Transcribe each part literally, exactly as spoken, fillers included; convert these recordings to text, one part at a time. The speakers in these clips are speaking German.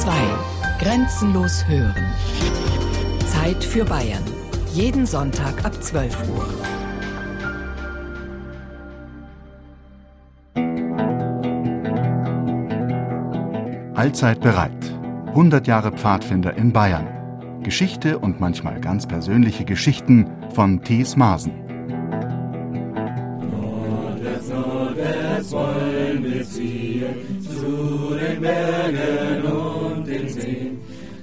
zwei. Grenzenlos hören. Zeit für Bayern. Jeden Sonntag ab zwölf Uhr. Allzeit bereit. hundert Jahre Pfadfinder in Bayern. Geschichte und manchmal ganz persönliche Geschichten von Thies Maaßen. Nordwärts, nordwärts wollen wir ziehen, zu den Bergen und den Seen.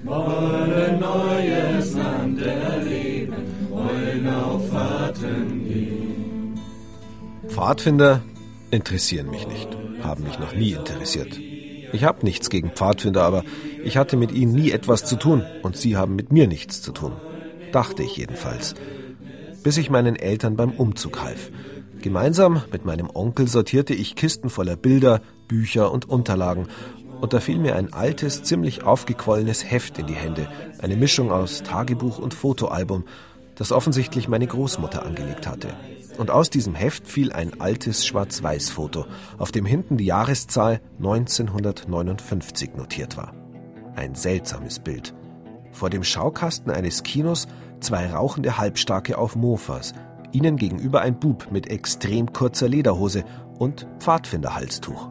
Wollen neues Land erleben, wollen auf Fahrten gehen. Pfadfinder interessieren mich nicht, haben mich noch nie interessiert. Ich habe nichts gegen Pfadfinder, aber ich hatte mit ihnen nie etwas zu tun und sie haben mit mir nichts zu tun. Dachte ich jedenfalls. Bis ich meinen Eltern beim Umzug half. Gemeinsam mit meinem Onkel sortierte ich Kisten voller Bilder, Bücher und Unterlagen. Und da fiel mir ein altes, ziemlich aufgequollenes Heft in die Hände. Eine Mischung aus Tagebuch und Fotoalbum, das offensichtlich meine Großmutter angelegt hatte. Und aus diesem Heft fiel ein altes Schwarz-Weiß-Foto, auf dem hinten die Jahreszahl neunzehnhundertneunundfünfzig notiert war. Ein seltsames Bild. Vor dem Schaukasten eines Kinos zwei rauchende Halbstarke auf Mofas, ihnen gegenüber ein Bub mit extrem kurzer Lederhose und Pfadfinderhalstuch.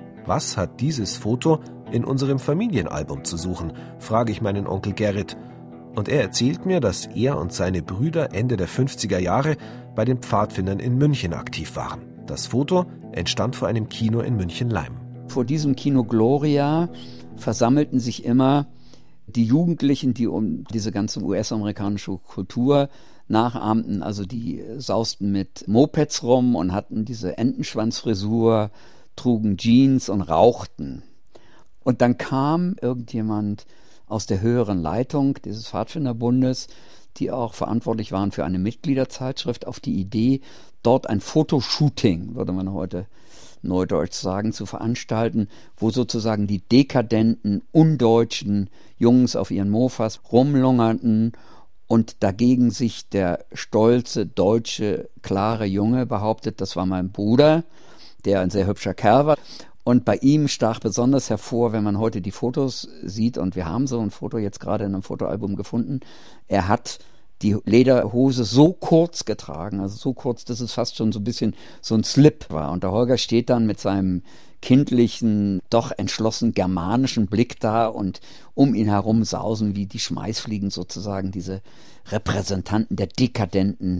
Was hat dieses Foto in unserem Familienalbum zu suchen, frage ich meinen Onkel Gerrit. Und er erzählt mir, dass er und seine Brüder Ende der fünfziger Jahre bei den Pfadfindern in München aktiv waren. Das Foto entstand vor einem Kino in München-Leim. Vor diesem Kino Gloria versammelten sich immer die Jugendlichen, die um diese ganze U S-amerikanische Kultur nachahmten. Also die sausten mit Mopeds rum und hatten diese Entenschwanzfrisur, trugen Jeans und rauchten. Und dann kam irgendjemand aus der höheren Leitung dieses Pfadfinderbundes, die auch verantwortlich waren für eine Mitgliederzeitschrift, auf die Idee, dort ein Fotoshooting, würde man heute neudeutsch sagen, zu veranstalten, wo sozusagen die dekadenten, undeutschen Jungs auf ihren Mofas rumlungerten und dagegen sich der stolze, deutsche, klare Junge behauptet, das war mein Bruder, der ein sehr hübscher Kerl war. Und bei ihm stach besonders hervor, wenn man heute die Fotos sieht, und wir haben so ein Foto jetzt gerade in einem Fotoalbum gefunden, er hat die Lederhose so kurz getragen, also so kurz, dass es fast schon so ein bisschen so ein Slip war. Und der Holger steht dann mit seinem kindlichen, doch entschlossen germanischen Blick da und um ihn herum sausen wie die Schmeißfliegen sozusagen diese Repräsentanten der dekadenten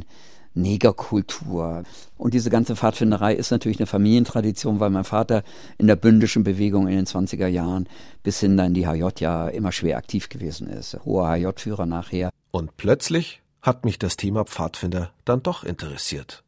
Negerkultur. Und diese ganze Pfadfinderei ist natürlich eine Familientradition, weil mein Vater in der bündischen Bewegung in den zwanziger Jahren bis hin dann in die H J ja immer schwer aktiv gewesen ist. Hoher H J-Führer nachher. Und plötzlich hat mich das Thema Pfadfinder dann doch interessiert.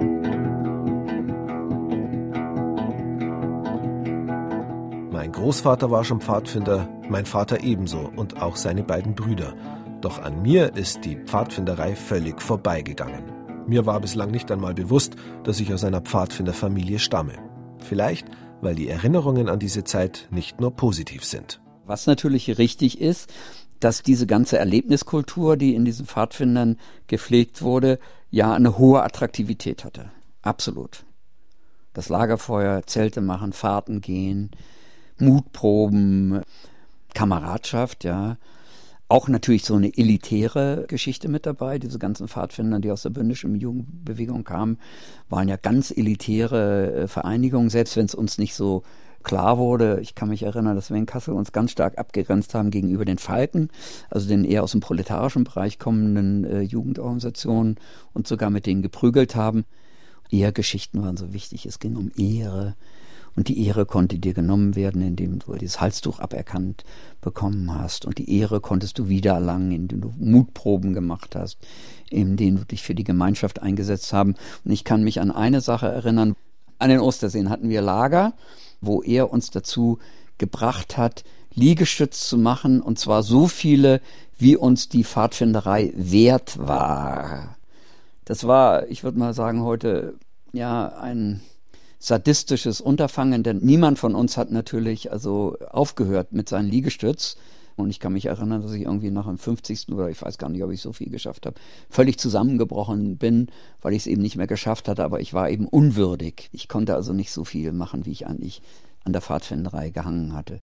Mein Großvater war schon Pfadfinder, mein Vater ebenso und auch seine beiden Brüder. Doch an mir ist die Pfadfinderei völlig vorbeigegangen. Mir war bislang nicht einmal bewusst, dass ich aus einer Pfadfinderfamilie stamme. Vielleicht, weil die Erinnerungen an diese Zeit nicht nur positiv sind. Was natürlich richtig ist, dass diese ganze Erlebniskultur, die in diesen Pfadfindern gepflegt wurde, ja eine hohe Attraktivität hatte. Absolut. Das Lagerfeuer, Zelte machen, Fahrten gehen, Mutproben, Kameradschaft, ja. Auch natürlich so eine elitäre Geschichte mit dabei. Diese ganzen Pfadfinder, die aus der bündischen Jugendbewegung kamen, waren ja ganz elitäre Vereinigungen, selbst wenn es uns nicht so klar wurde. Ich kann mich erinnern, dass wir in Kassel uns ganz stark abgegrenzt haben gegenüber den Falken, also den eher aus dem proletarischen Bereich kommenden äh, Jugendorganisationen, und sogar mit denen geprügelt haben. Ehegeschichten waren so wichtig, es ging um Ehre. Und die Ehre konnte dir genommen werden, indem du dieses Halstuch aberkannt bekommen hast. Und die Ehre konntest du wieder erlangen, indem du Mutproben gemacht hast, indem du dich für die Gemeinschaft eingesetzt haben. Und ich kann mich an eine Sache erinnern. An den Osterseen hatten wir Lager, wo er uns dazu gebracht hat, Liegestütz zu machen. Und zwar so viele, wie uns die Pfadfinderei wert war. Das war, ich würde mal sagen, heute ja ein sadistisches Unterfangen, denn niemand von uns hat natürlich also aufgehört mit seinem Liegestütz. Und ich kann mich erinnern, dass ich irgendwie nach dem fünfzigsten oder ich weiß gar nicht, ob ich so viel geschafft habe, völlig zusammengebrochen bin, weil ich es eben nicht mehr geschafft hatte, aber ich war eben unwürdig. Ich konnte also nicht so viel machen, wie ich eigentlich an der Pfadfinderei gehangen hatte.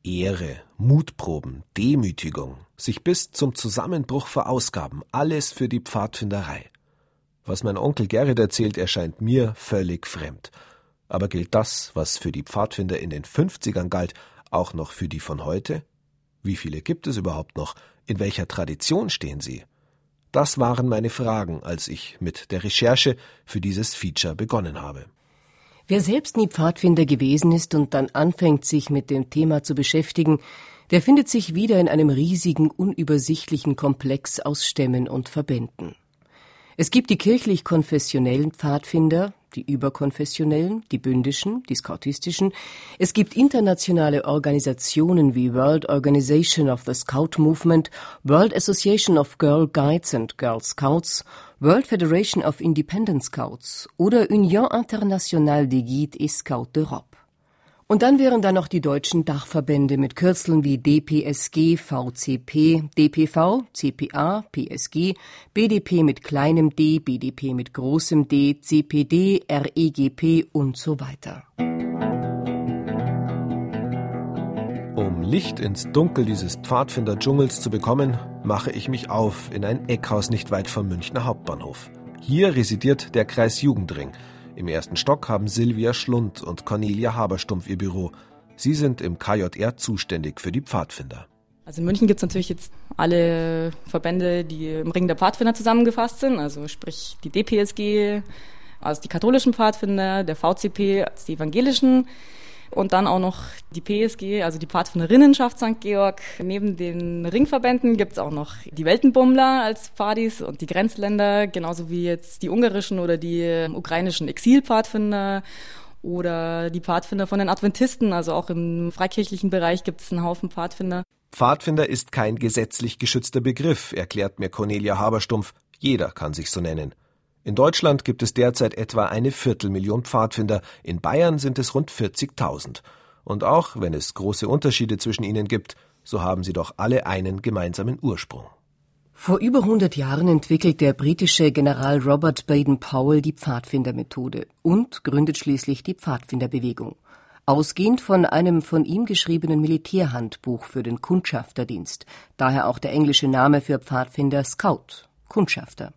Ehre, Mutproben, Demütigung, sich bis zum Zusammenbruch verausgaben, alles für die Pfadfinderei. Was mein Onkel Gerrit erzählt, erscheint mir völlig fremd. Aber gilt das, was für die Pfadfinder in den fünfzigern galt, auch noch für die von heute? Wie viele gibt es überhaupt noch? In welcher Tradition stehen sie? Das waren meine Fragen, als ich mit der Recherche für dieses Feature begonnen habe. Wer selbst nie Pfadfinder gewesen ist und dann anfängt, sich mit dem Thema zu beschäftigen, der findet sich wieder in einem riesigen, unübersichtlichen Komplex aus Stämmen und Verbänden. Es gibt die kirchlich-konfessionellen Pfadfinder, die überkonfessionellen, die bündischen, die scoutistischen. Es gibt internationale Organisationen wie World Organization of the Scout Movement, World Association of Girl Guides and Girl Scouts, World Federation of Independent Scouts oder Union Internationale des Guides et Scouts d'Europe. Und dann wären da noch die deutschen Dachverbände mit Kürzeln wie D P S G, V C P, D P V, C P A, P S G, B D P mit kleinem d, B D P mit großem d, C P D, R E G P und so weiter. Um Licht ins Dunkel dieses Pfadfinder-Dschungels zu bekommen, mache ich mich auf in ein Eckhaus nicht weit vom Münchner Hauptbahnhof. Hier residiert der Kreis Jugendring. Im ersten Stock haben Silvia Schlund und Cornelia Haberstumpf ihr Büro. Sie sind im K J R zuständig für die Pfadfinder. Also in München gibt es natürlich jetzt alle Verbände, die im Ring der Pfadfinder zusammengefasst sind. Also sprich die D P S G, also die katholischen Pfadfinder, der V C P, also die evangelischen. Und dann auch noch die P S G, also die Pfadfinderinnenschaft Sankt Georg. Neben den Ringverbänden gibt es auch noch die Weltenbummler als Pfadis und die Grenzländer, genauso wie jetzt die ungarischen oder die ukrainischen Exilpfadfinder oder die Pfadfinder von den Adventisten. Also auch im freikirchlichen Bereich gibt es einen Haufen Pfadfinder. Pfadfinder ist kein gesetzlich geschützter Begriff, erklärt mir Cornelia Haberstumpf. Jeder kann sich so nennen. In Deutschland gibt es derzeit etwa eine Viertelmillion Pfadfinder, in Bayern sind es rund vierzigtausend. Und auch wenn es große Unterschiede zwischen ihnen gibt, so haben sie doch alle einen gemeinsamen Ursprung. Vor über hundert Jahren entwickelt der britische General Robert Baden-Powell die Pfadfindermethode und gründet schließlich die Pfadfinderbewegung. Ausgehend von einem von ihm geschriebenen Militärhandbuch für den Kundschafterdienst, daher auch der englische Name für Pfadfinder Scout, Kundschafter.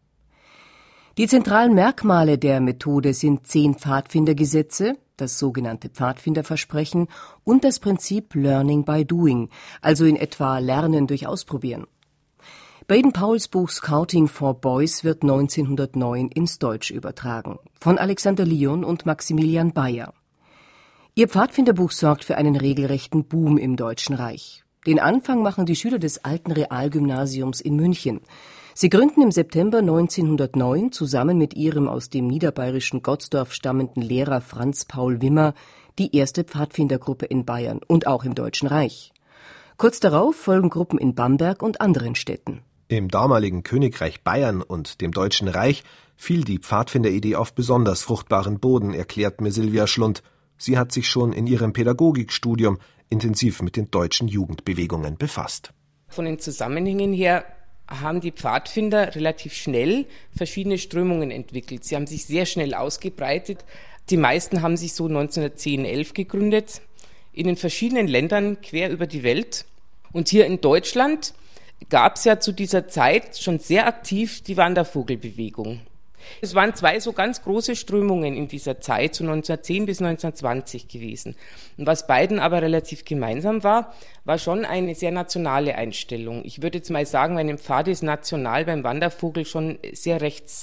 Die zentralen Merkmale der Methode sind zehn Pfadfindergesetze, das sogenannte Pfadfinderversprechen und das Prinzip Learning by Doing, also in etwa Lernen durch Ausprobieren. Baden-Powells Buch Scouting for Boys wird neunzehnhundertneun ins Deutsch übertragen, von Alexander Lyon und Maximilian Bayer. Ihr Pfadfinderbuch sorgt für einen regelrechten Boom im Deutschen Reich. Den Anfang machen die Schüler des alten Realgymnasiums in München. Sie gründen im September neunzehnhundertneun zusammen mit ihrem aus dem niederbayerischen Gottsdorf stammenden Lehrer Franz Paul Wimmer die erste Pfadfindergruppe in Bayern und auch im Deutschen Reich. Kurz darauf folgen Gruppen in Bamberg und anderen Städten. Im damaligen Königreich Bayern und dem Deutschen Reich fiel die Pfadfinderidee auf besonders fruchtbaren Boden, erklärt mir Silvia Schlund. Sie hat sich schon in ihrem Pädagogikstudium intensiv mit den deutschen Jugendbewegungen befasst. Von den Zusammenhängen her haben die Pfadfinder relativ schnell verschiedene Strömungen entwickelt. Sie haben sich sehr schnell ausgebreitet. Die meisten haben sich so neunzehnhundertzehn, elf gegründet, in den verschiedenen Ländern quer über die Welt. Und hier in Deutschland gab es ja zu dieser Zeit schon sehr aktiv die Wandervogelbewegung. Es waren zwei so ganz große Strömungen in dieser Zeit, so neunzehnhundertzehn bis neunzehnhundertzwanzig gewesen. Und was beiden aber relativ gemeinsam war, war schon eine sehr nationale Einstellung. Ich würde jetzt mal sagen, bei einem Pfad ist national, beim Wandervogel schon sehr rechts.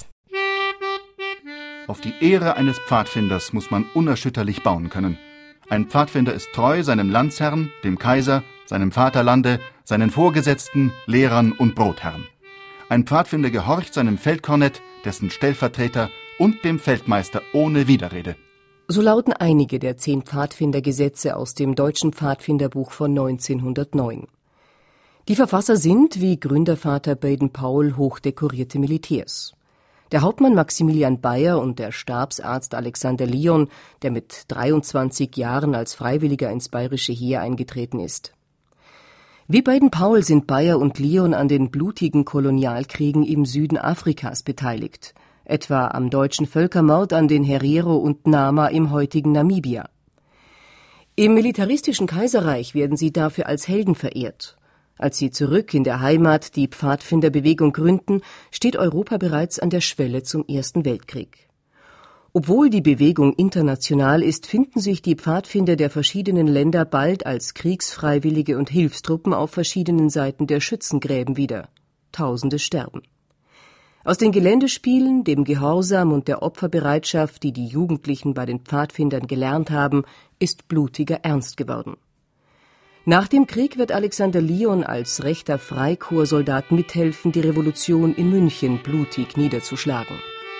Auf die Ehre eines Pfadfinders muss man unerschütterlich bauen können. Ein Pfadfinder ist treu seinem Landsherrn, dem Kaiser, seinem Vaterlande, seinen Vorgesetzten, Lehrern und Brotherren. Ein Pfadfinder gehorcht seinem Feldkornett, dessen Stellvertreter und dem Feldmeister ohne Widerrede. So lauten einige der zehn Pfadfindergesetze aus dem deutschen Pfadfinderbuch von neunzehnhundertneun. Die Verfasser sind, wie Gründervater Baden-Powell, hochdekorierte Militärs. Der Hauptmann Maximilian Bayer und der Stabsarzt Alexander Lyon, der mit dreiundzwanzig Jahren als Freiwilliger ins bayerische Heer eingetreten ist. Wie Baden-Powell sind Bayer und Lyon an den blutigen Kolonialkriegen im Süden Afrikas beteiligt, etwa am deutschen Völkermord an den Herero und Nama im heutigen Namibia. Im militaristischen Kaiserreich werden sie dafür als Helden verehrt. Als sie zurück in der Heimat die Pfadfinderbewegung gründen, steht Europa bereits an der Schwelle zum Ersten Weltkrieg. Obwohl die Bewegung international ist, finden sich die Pfadfinder der verschiedenen Länder bald als Kriegsfreiwillige und Hilfstruppen auf verschiedenen Seiten der Schützengräben wieder. Tausende sterben. Aus den Geländespielen, dem Gehorsam und der Opferbereitschaft, die die Jugendlichen bei den Pfadfindern gelernt haben, ist blutiger Ernst geworden. Nach dem Krieg wird Alexander Lyon als rechter Freikorpssoldat mithelfen, die Revolution in München blutig niederzuschlagen.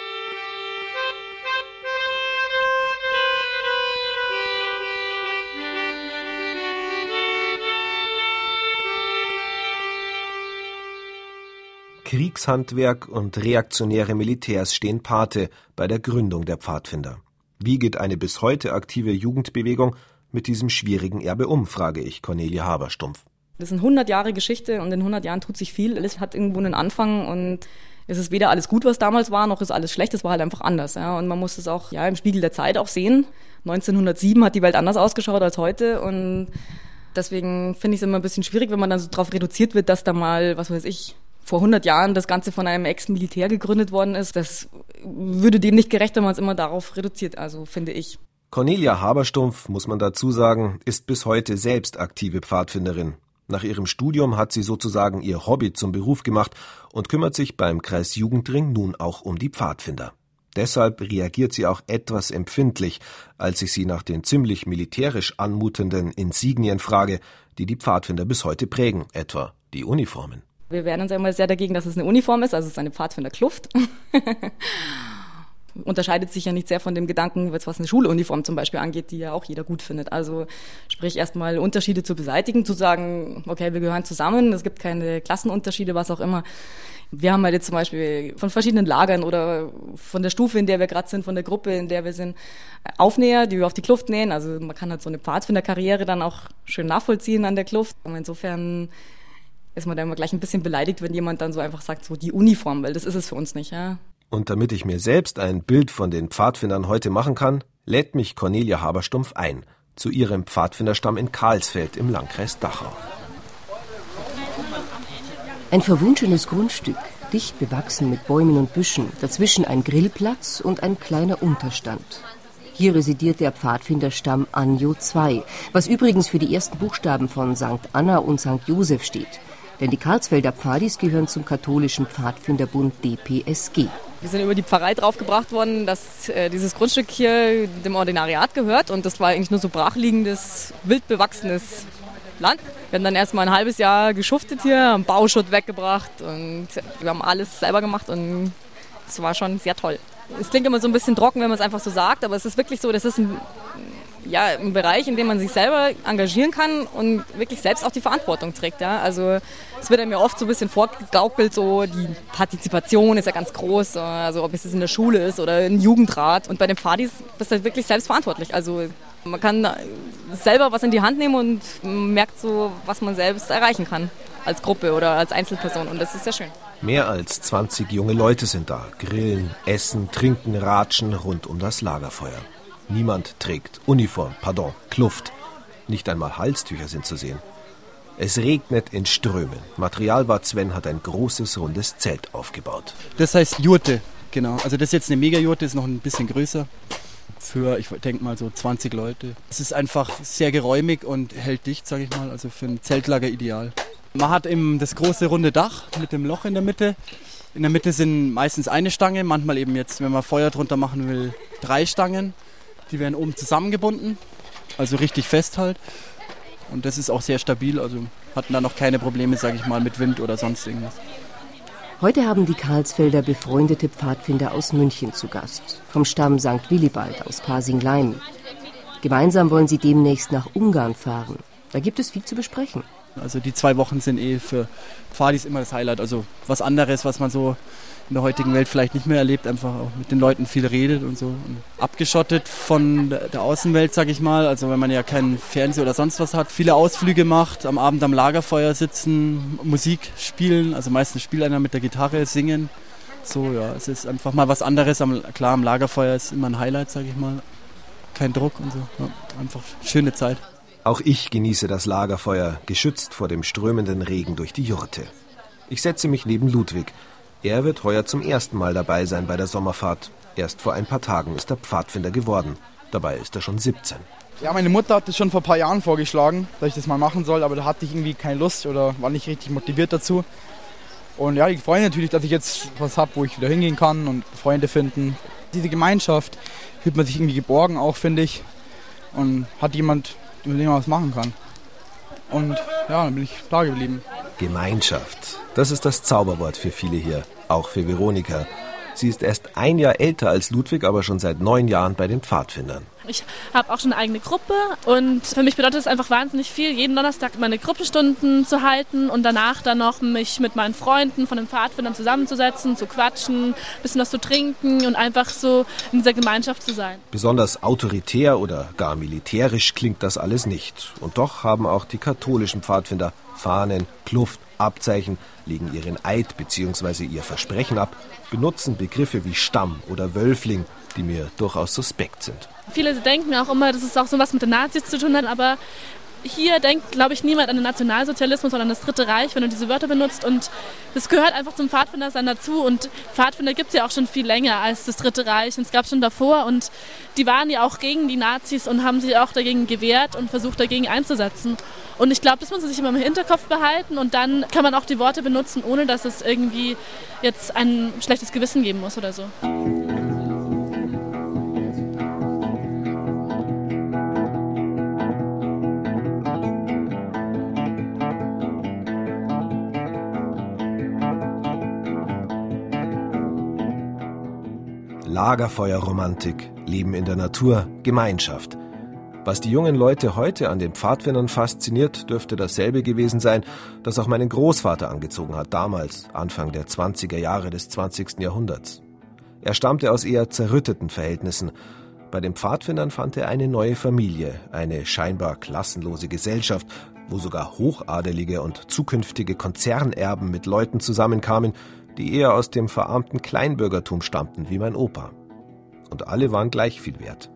Kriegshandwerk und reaktionäre Militärs stehen Pate bei der Gründung der Pfadfinder. Wie geht eine bis heute aktive Jugendbewegung mit diesem schwierigen Erbe um, frage ich Cornelia Haberstumpf. Das sind hundert Jahre Geschichte und in hundert Jahren tut sich viel. Alles hat irgendwo einen Anfang und es ist weder alles gut, was damals war, noch ist alles schlecht. Es war halt einfach anders. Ja. Und man muss es auch ja, im Spiegel der Zeit auch sehen. neunzehnhundertsieben hat die Welt anders ausgeschaut als heute und deswegen finde ich es immer ein bisschen schwierig, wenn man dann so darauf reduziert wird, dass da mal, was weiß ich, vor hundert Jahren das Ganze von einem Ex-Militär gegründet worden ist. Das würde dem nicht gerecht, wenn man es immer darauf reduziert, also finde ich. Cornelia Haberstumpf, muss man dazu sagen, ist bis heute selbst aktive Pfadfinderin. Nach ihrem Studium hat sie sozusagen ihr Hobby zum Beruf gemacht und kümmert sich beim Kreis Jugendring nun auch um die Pfadfinder. Deshalb reagiert sie auch etwas empfindlich, als ich sie nach den ziemlich militärisch anmutenden Insignien frage, die die Pfadfinder bis heute prägen, etwa die Uniformen. Wir wehren uns ja immer sehr dagegen, dass es eine Uniform ist, also es ist eine Pfadfinderkluft. Unterscheidet sich ja nicht sehr von dem Gedanken, was eine Schuluniform zum Beispiel angeht, die ja auch jeder gut findet. Also sprich erstmal Unterschiede zu beseitigen, zu sagen, okay, wir gehören zusammen, es gibt keine Klassenunterschiede, was auch immer. Wir haben halt jetzt zum Beispiel von verschiedenen Lagern oder von der Stufe, in der wir gerade sind, von der Gruppe, in der wir sind, Aufnäher, die wir auf die Kluft nähen. Also man kann halt so eine Pfadfinderkarriere dann auch schön nachvollziehen an der Kluft. Und insofern ist man da immer gleich ein bisschen beleidigt, wenn jemand dann so einfach sagt, so die Uniform, weil das ist es für uns nicht, ja. Und damit ich mir selbst ein Bild von den Pfadfindern heute machen kann, lädt mich Cornelia Haberstumpf ein, zu ihrem Pfadfinderstamm in Karlsfeld im Landkreis Dachau. Ein verwunschenes Grundstück, dicht bewachsen mit Bäumen und Büschen, dazwischen ein Grillplatz und ein kleiner Unterstand. Hier residiert der Pfadfinderstamm Anjo zwei, was übrigens für die ersten Buchstaben von Sankt Anna und Sankt Josef steht. Denn die Karlsfelder Pfadis gehören zum katholischen Pfadfinderbund D P S G. Wir sind über die Pfarrei draufgebracht worden, dass äh, dieses Grundstück hier dem Ordinariat gehört. Und das war eigentlich nur so brachliegendes, wild bewachsenes Land. Wir haben dann erstmal ein halbes Jahr geschuftet hier, haben Bauschutt weggebracht und wir haben alles selber gemacht und es war schon sehr toll. Es klingt immer so ein bisschen trocken, wenn man es einfach so sagt, aber es ist wirklich so, das ist ein, ja, ein Bereich, in dem man sich selber engagieren kann und wirklich selbst auch die Verantwortung trägt. Ja? Also es wird einem ja oft so ein bisschen vorgegaukelt, so die Partizipation ist ja ganz groß, also ob es in der Schule ist oder im Jugendrat. Und bei den Pfadis bist du halt wirklich selbst verantwortlich. Also man kann selber was in die Hand nehmen und merkt so, was man selbst erreichen kann als Gruppe oder als Einzelperson und das ist sehr schön. Mehr als zwanzig junge Leute sind da, grillen, essen, trinken, ratschen rund um das Lagerfeuer. Niemand trägt Uniform, pardon, Kluft. Nicht einmal Halstücher sind zu sehen. Es regnet in Strömen. Materialwart Sven hat ein großes, rundes Zelt aufgebaut. Das heißt Jurte, genau. Also das ist jetzt eine Mega-Jurte, ist noch ein bisschen größer. Für, ich denke mal, so zwanzig Leute. Es ist einfach sehr geräumig und hält dicht, sage ich mal. Also für ein Zeltlager ideal. Man hat eben das große, runde Dach mit dem Loch in der Mitte. In der Mitte sind meistens eine Stange, manchmal eben jetzt, wenn man Feuer drunter machen will, drei Stangen. Die werden oben zusammengebunden, also richtig fest halt. Und das ist auch sehr stabil, also hatten da noch keine Probleme, sage ich mal, mit Wind oder sonst irgendwas. Heute haben die Karlsfelder befreundete Pfadfinder aus München zu Gast, vom Stamm Sankt Willibald aus Pasing-Leinen. Gemeinsam wollen sie demnächst nach Ungarn fahren. Da gibt es viel zu besprechen. Also die zwei Wochen sind eh für Pfadis immer das Highlight, also was anderes, was man so in der heutigen Welt vielleicht nicht mehr erlebt, einfach auch mit den Leuten viel redet und so. Und abgeschottet von der Außenwelt, sag ich mal, also wenn man ja keinen Fernseher oder sonst was hat, viele Ausflüge macht, am Abend am Lagerfeuer sitzen, Musik spielen, also meistens spielt einer mit der Gitarre, singen. So, ja, es ist einfach mal was anderes, am, klar, am Lagerfeuer ist immer ein Highlight, sag ich mal. kein Druck und so. Ja, einfach schöne Zeit. Auch ich genieße das Lagerfeuer, geschützt vor dem strömenden Regen durch die Jurte. Ich setze mich neben Ludwig. Er wird heuer zum ersten Mal dabei sein bei der Sommerfahrt. Erst vor ein paar Tagen ist er Pfadfinder geworden. Dabei ist er schon siebzehn. Ja, meine Mutter hat das schon vor ein paar Jahren vorgeschlagen, dass ich das mal machen soll, aber da hatte ich irgendwie keine Lust oder war nicht richtig motiviert dazu. Und ja, ich freue mich natürlich, dass ich jetzt was habe, wo ich wieder hingehen kann und Freunde finden. Diese Gemeinschaft fühlt man sich irgendwie geborgen auch, finde ich. Und hat jemand, mit dem man was machen kann. Und ja, dann bin ich da geblieben. Gemeinschaft, das ist das Zauberwort für viele hier, auch für Veronika. Sie ist erst ein Jahr älter als Ludwig, aber schon seit neun Jahren bei den Pfadfindern. Ich habe auch schon eine eigene Gruppe und für mich bedeutet es einfach wahnsinnig viel, jeden Donnerstag meine Gruppenstunden zu halten und danach dann noch mich mit meinen Freunden von den Pfadfindern zusammenzusetzen, zu quatschen, ein bisschen was zu trinken und einfach so in dieser Gemeinschaft zu sein. Besonders autoritär oder gar militärisch klingt das alles nicht. Und doch haben auch die katholischen Pfadfinder Fahnen, Kluft, Abzeichen, legen ihren Eid bzw. ihr Versprechen ab, benutzen Begriffe wie Stamm oder Wölfling, die mir durchaus suspekt sind. Viele denken auch immer, dass es auch so was mit den Nazis zu tun hat, aber hier denkt, glaube ich, niemand an den Nationalsozialismus, sondern an das Dritte Reich, wenn du diese Wörter benutzt. Und das gehört einfach zum Pfadfindersein dazu. Und Pfadfinder gibt es ja auch schon viel länger als das Dritte Reich. Und es gab schon davor. Und die waren ja auch gegen die Nazis und haben sich auch dagegen gewehrt und versucht, dagegen einzusetzen. Und ich glaube, das muss man sich immer im Hinterkopf behalten. Und dann kann man auch die Worte benutzen, ohne dass es irgendwie jetzt ein schlechtes Gewissen geben muss oder so. Lagerfeuerromantik, Leben in der Natur, Gemeinschaft. Was die jungen Leute heute an den Pfadfindern fasziniert, dürfte dasselbe gewesen sein, das auch meinen Großvater angezogen hat, damals, Anfang der zwanziger Jahre des zwanzigsten Jahrhunderts. Er stammte aus eher zerrütteten Verhältnissen. Bei den Pfadfindern fand er eine neue Familie, eine scheinbar klassenlose Gesellschaft, wo sogar Hochadelige und zukünftige Konzernerben mit Leuten zusammenkamen, die eher aus dem verarmten Kleinbürgertum stammten, wie mein Opa. Und alle waren gleich viel wert.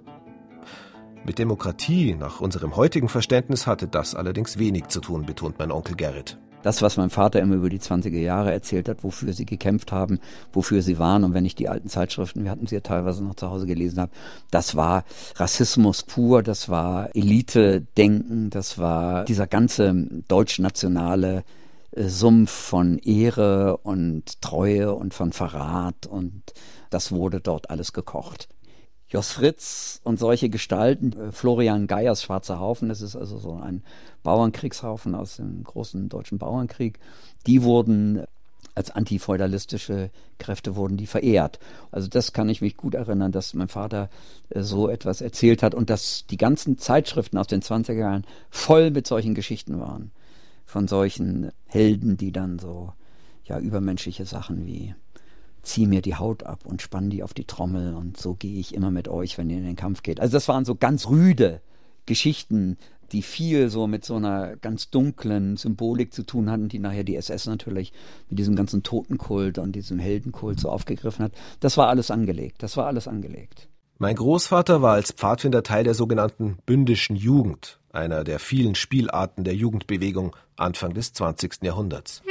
Mit Demokratie, nach unserem heutigen Verständnis, hatte das allerdings wenig zu tun, betont mein Onkel Gerrit. Das, was mein Vater immer über die zwanziger Jahre erzählt hat, wofür sie gekämpft haben, wofür sie waren, und wenn ich die alten Zeitschriften, wir hatten sie ja teilweise noch zu Hause gelesen habe, das war Rassismus pur, das war Elite-Denken, das war dieser ganze deutsch-nationale Sumpf von Ehre und Treue und von Verrat, und das wurde dort alles gekocht. Jos Fritz und solche Gestalten, Florian Geyers Schwarzer Haufen, das ist also so ein Bauernkriegshaufen aus dem großen deutschen Bauernkrieg, die wurden als antifeudalistische Kräfte wurden die verehrt. Also das kann ich mich gut erinnern, dass mein Vater so etwas erzählt hat und dass die ganzen Zeitschriften aus den zwanziger Jahren voll mit solchen Geschichten waren. Von solchen Helden, die dann so ja übermenschliche Sachen wie zieh mir die Haut ab und spann die auf die Trommel und so gehe ich immer mit euch, wenn ihr in den Kampf geht. Also das waren so ganz rüde Geschichten, die viel so mit so einer ganz dunklen Symbolik zu tun hatten, die nachher die S S natürlich mit diesem ganzen Totenkult und diesem Heldenkult so aufgegriffen hat. Das war alles angelegt, das war alles angelegt. Mein Großvater war als Pfadfinder Teil der sogenannten bündischen Jugend, einer der vielen Spielarten der Jugendbewegung Anfang des zwanzigsten Jahrhunderts.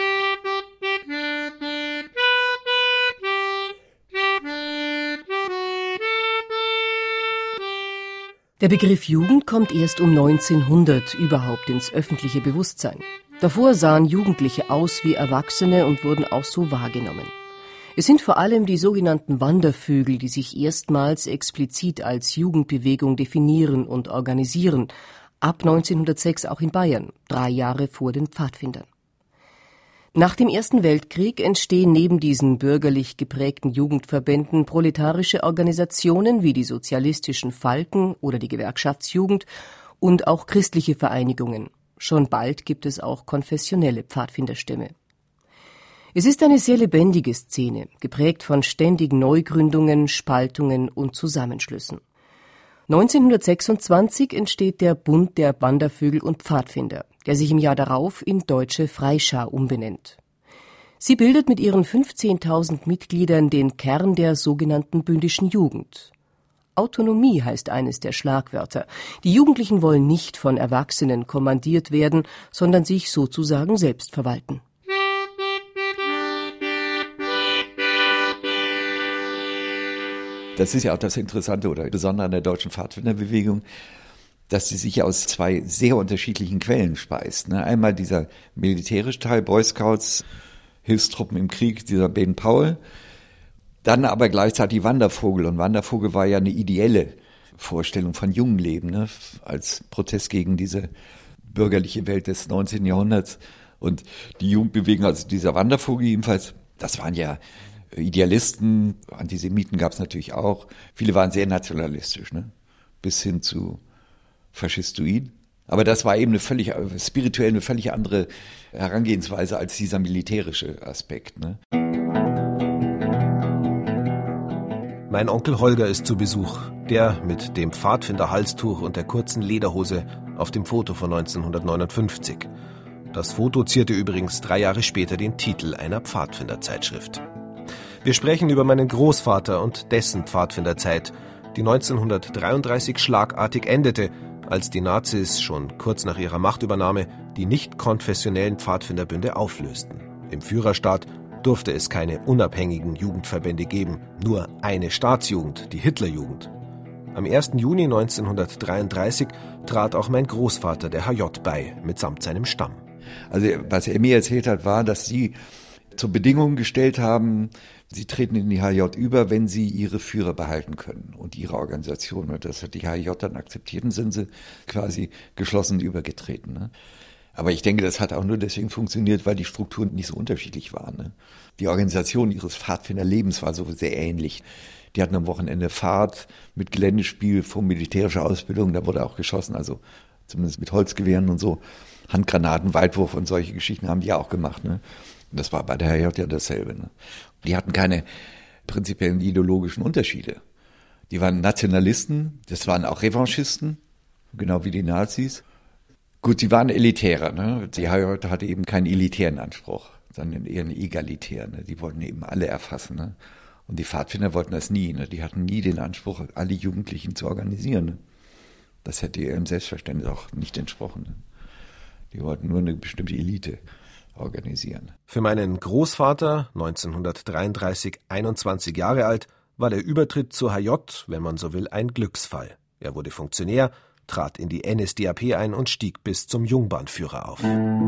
Der Begriff Jugend kommt erst um neunzehnhundert überhaupt ins öffentliche Bewusstsein. Davor sahen Jugendliche aus wie Erwachsene und wurden auch so wahrgenommen. Es sind vor allem die sogenannten Wandervögel, die sich erstmals explizit als Jugendbewegung definieren und organisieren, ab neunzehnhundertsechs auch in Bayern, drei Jahre vor den Pfadfindern. Nach dem Ersten Weltkrieg entstehen neben diesen bürgerlich geprägten Jugendverbänden proletarische Organisationen wie die sozialistischen Falken oder die Gewerkschaftsjugend und auch christliche Vereinigungen. Schon bald gibt es auch konfessionelle Pfadfinderstämme. Es ist eine sehr lebendige Szene, geprägt von ständigen Neugründungen, Spaltungen und Zusammenschlüssen. neunzehnhundertsechsundzwanzig entsteht der Bund der Wandervögel und Pfadfinder, der sich im Jahr darauf in Deutsche Freischar umbenennt. Sie bildet mit ihren fünfzehntausend Mitgliedern den Kern der sogenannten bündischen Jugend. Autonomie heißt eines der Schlagwörter. Die Jugendlichen wollen nicht von Erwachsenen kommandiert werden, sondern sich sozusagen selbst verwalten. Das ist ja auch das Interessante oder Besondere an der deutschen Pfadfinderbewegung, dass sie sich aus zwei sehr unterschiedlichen Quellen speist. Ne? Einmal dieser militärische Teil, Boy Scouts, Hilfstruppen im Krieg, dieser Baden-Powell. Dann aber gleichzeitig Wandervogel. Und Wandervogel war ja eine ideelle Vorstellung von Jungenleben, ne? Als Protest gegen diese bürgerliche Welt des neunzehnten Jahrhunderts. Und die Jugendbewegung, also dieser Wandervogel jedenfalls, das waren ja Idealisten, Antisemiten gab es natürlich auch. Viele waren sehr nationalistisch, ne? Bis hin zu faschistoid. Aber das war eben eine völlig, spirituell eine völlig andere Herangehensweise als dieser militärische Aspekt, ne? Mein Onkel Holger ist zu Besuch, der mit dem Pfadfinder-Halstuch und der kurzen Lederhose auf dem Foto von neunzehnhundertneunundfünfzig. Das Foto zierte übrigens drei Jahre später den Titel einer Pfadfinderzeitschrift. Wir sprechen über meinen Großvater und dessen Pfadfinderzeit, die neunzehnhundertdreiunddreißig schlagartig endete, als die Nazis schon kurz nach ihrer Machtübernahme die nicht konfessionellen Pfadfinderbünde auflösten. Im Führerstaat durfte es keine unabhängigen Jugendverbände geben, nur eine Staatsjugend, die Hitlerjugend. Am ersten Juni neunzehnhundertdreiunddreißig trat auch mein Großvater der H J bei, mitsamt seinem Stamm. Also was er mir erzählt hat, war, dass sie zur Bedingung gestellt haben, sie treten in die H J über, wenn sie ihre Führer behalten können und ihre Organisation. Und das hat die H J dann akzeptiert und sind sie quasi geschlossen übergetreten. Ne? Aber ich denke, das hat auch nur deswegen funktioniert, weil die Strukturen nicht so unterschiedlich waren. Ne? Die Organisation ihres Pfadfinderlebens war so sehr ähnlich. Die hatten am Wochenende Fahrt mit Geländespiel, vor militärischer Ausbildung, da wurde auch geschossen, also zumindest mit Holzgewehren und so. Handgranaten, Weitwurf und solche Geschichten haben die ja auch gemacht. Ne? Und das war bei der H J ja dasselbe. Ne? Die hatten keine prinzipiellen ideologischen Unterschiede. Die waren Nationalisten, das waren auch Revanchisten, genau wie die Nazis. Gut, sie waren elitärer. Ne? Die H J hatte eben keinen elitären Anspruch, sondern eher einen egalitären. Ne? Die wollten eben alle erfassen. Ne? Und die Pfadfinder wollten das nie. Ne? Die hatten nie den Anspruch, alle Jugendlichen zu organisieren. Ne? Das hätte ihrem Selbstverständnis auch nicht entsprochen. Ne? Die wollten nur eine bestimmte Elite organisieren. Für meinen Großvater, neunzehnhundertdreiunddreißig, einundzwanzig Jahre alt, war der Übertritt zur H J, wenn man so will, ein Glücksfall. Er wurde Funktionär, trat in die N S D A P ein und stieg bis zum Jungbahnführer auf.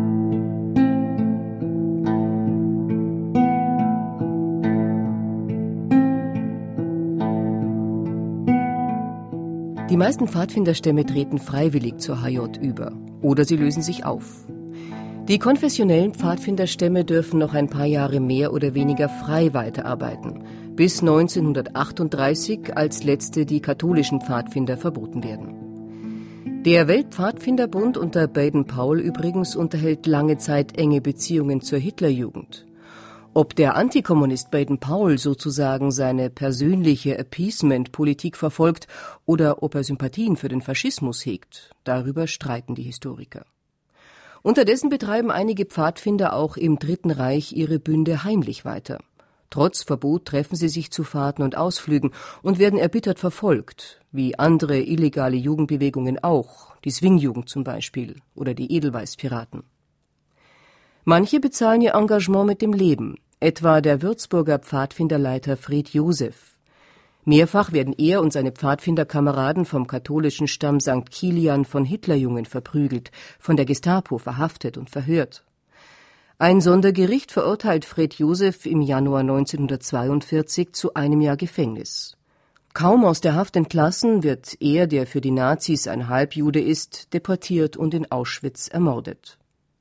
Die meisten Pfadfinderstämme treten freiwillig zur H J über oder sie lösen sich auf. Die konfessionellen Pfadfinderstämme dürfen noch ein paar Jahre mehr oder weniger frei weiterarbeiten, bis neunzehnhundertachtunddreißig als letzte die katholischen Pfadfinder verboten werden. Der Weltpfadfinderbund unter Baden-Powell übrigens unterhält lange Zeit enge Beziehungen zur Hitlerjugend. Ob der Antikommunist Baden-Powell sozusagen seine persönliche Appeasement-Politik verfolgt oder ob er Sympathien für den Faschismus hegt, darüber streiten die Historiker. Unterdessen betreiben einige Pfadfinder auch im Dritten Reich ihre Bünde heimlich weiter. Trotz Verbot treffen sie sich zu Fahrten und Ausflügen und werden erbittert verfolgt, wie andere illegale Jugendbewegungen auch, die Swingjugend zum Beispiel oder die Edelweißpiraten. Manche bezahlen ihr Engagement mit dem Leben, etwa der Würzburger Pfadfinderleiter Fred Josef. Mehrfach werden er und seine Pfadfinderkameraden vom katholischen Stamm Sankt Kilian von Hitlerjungen verprügelt, von der Gestapo verhaftet und verhört. Ein Sondergericht verurteilt Fred Josef im Januar neunzehnhundertzweiundvierzig zu einem Jahr Gefängnis. Kaum aus der Haft entlassen, wird er, der für die Nazis ein Halbjude ist, deportiert und in Auschwitz ermordet.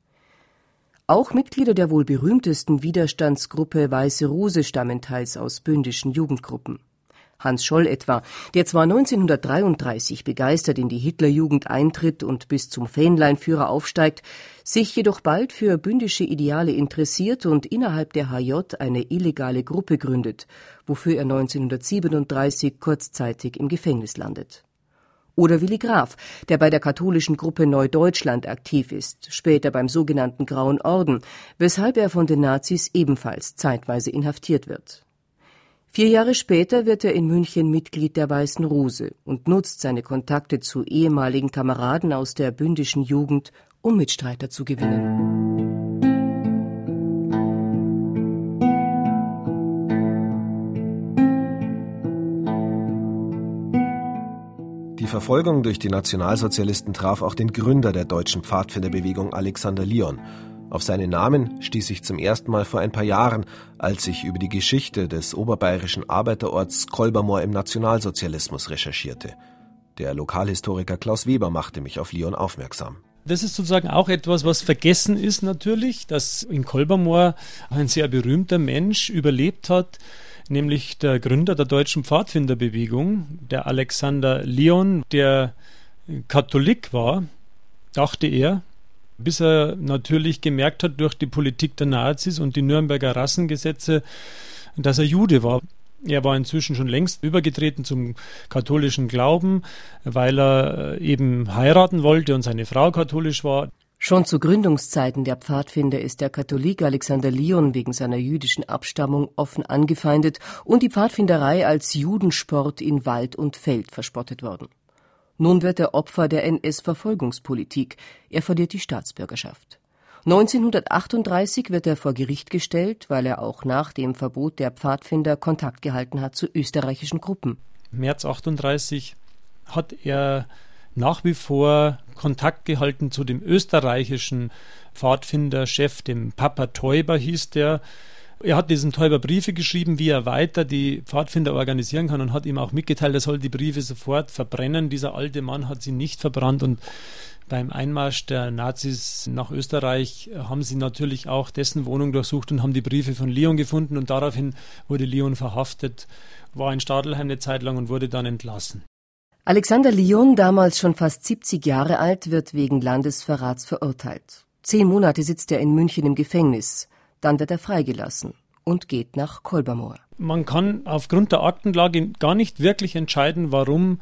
Auch Mitglieder der wohl berühmtesten Widerstandsgruppe Weiße Rose stammen teils aus bündischen Jugendgruppen. Hans Scholl etwa, der zwar neunzehnhundertdreiunddreißig begeistert in die Hitlerjugend eintritt und bis zum Fähnleinführer aufsteigt, sich jedoch bald für bündische Ideale interessiert und innerhalb der H J eine illegale Gruppe gründet, wofür er neunzehnhundertsiebenunddreißig kurzzeitig im Gefängnis landet. Oder Willi Graf, der bei der katholischen Gruppe Neudeutschland aktiv ist, später beim sogenannten Grauen Orden, weshalb er von den Nazis ebenfalls zeitweise inhaftiert wird. Vier Jahre später wird er in München Mitglied der Weißen Rose und nutzt seine Kontakte zu ehemaligen Kameraden aus der bündischen Jugend, um Mitstreiter zu gewinnen. Die Verfolgung durch die Nationalsozialisten traf auch den Gründer der deutschen Pfadfinderbewegung, Alexander Lion. Auf seinen Namen stieß ich zum ersten Mal vor ein paar Jahren, als ich über die Geschichte des oberbayerischen Arbeiterorts Kolbermoor im Nationalsozialismus recherchierte. Der Lokalhistoriker Klaus Weber machte mich auf Lion aufmerksam. Das ist sozusagen auch etwas, was vergessen ist natürlich, dass in Kolbermoor ein sehr berühmter Mensch überlebt hat, nämlich der Gründer der deutschen Pfadfinderbewegung, der Alexander Lion, der Katholik war, dachte er, bis er natürlich gemerkt hat durch die Politik der Nazis und die Nürnberger Rassengesetze, dass er Jude war. Er war inzwischen schon längst übergetreten zum katholischen Glauben, weil er eben heiraten wollte und seine Frau katholisch war. Schon zu Gründungszeiten der Pfadfinder ist der Katholik Alexander Lion wegen seiner jüdischen Abstammung offen angefeindet und die Pfadfinderei als Judensport in Wald und Feld verspottet worden. Nun wird er Opfer der N S-Verfolgungspolitik. Er verliert die Staatsbürgerschaft. neunzehnhundertachtunddreißig wird er vor Gericht gestellt, weil er auch nach dem Verbot der Pfadfinder Kontakt gehalten hat zu österreichischen Gruppen. Im März achtunddreißig hat er nach wie vor Kontakt gehalten zu dem österreichischen Pfadfinderchef, dem Papa Teuber hieß der. Er hat diesem Teuber Briefe geschrieben, wie er weiter die Pfadfinder organisieren kann und hat ihm auch mitgeteilt, er soll die Briefe sofort verbrennen. Dieser alte Mann hat sie nicht verbrannt und beim Einmarsch der Nazis nach Österreich haben sie natürlich auch dessen Wohnung durchsucht und haben die Briefe von Lion gefunden und daraufhin wurde Lion verhaftet, war in Stadelheim eine Zeit lang und wurde dann entlassen. Alexander Lion, damals schon fast siebzig Jahre alt, wird wegen Landesverrats verurteilt. Zehn Monate sitzt er in München im Gefängnis. Dann wird er freigelassen und geht nach Kolbermoor. Man kann aufgrund der Aktenlage gar nicht wirklich entscheiden, warum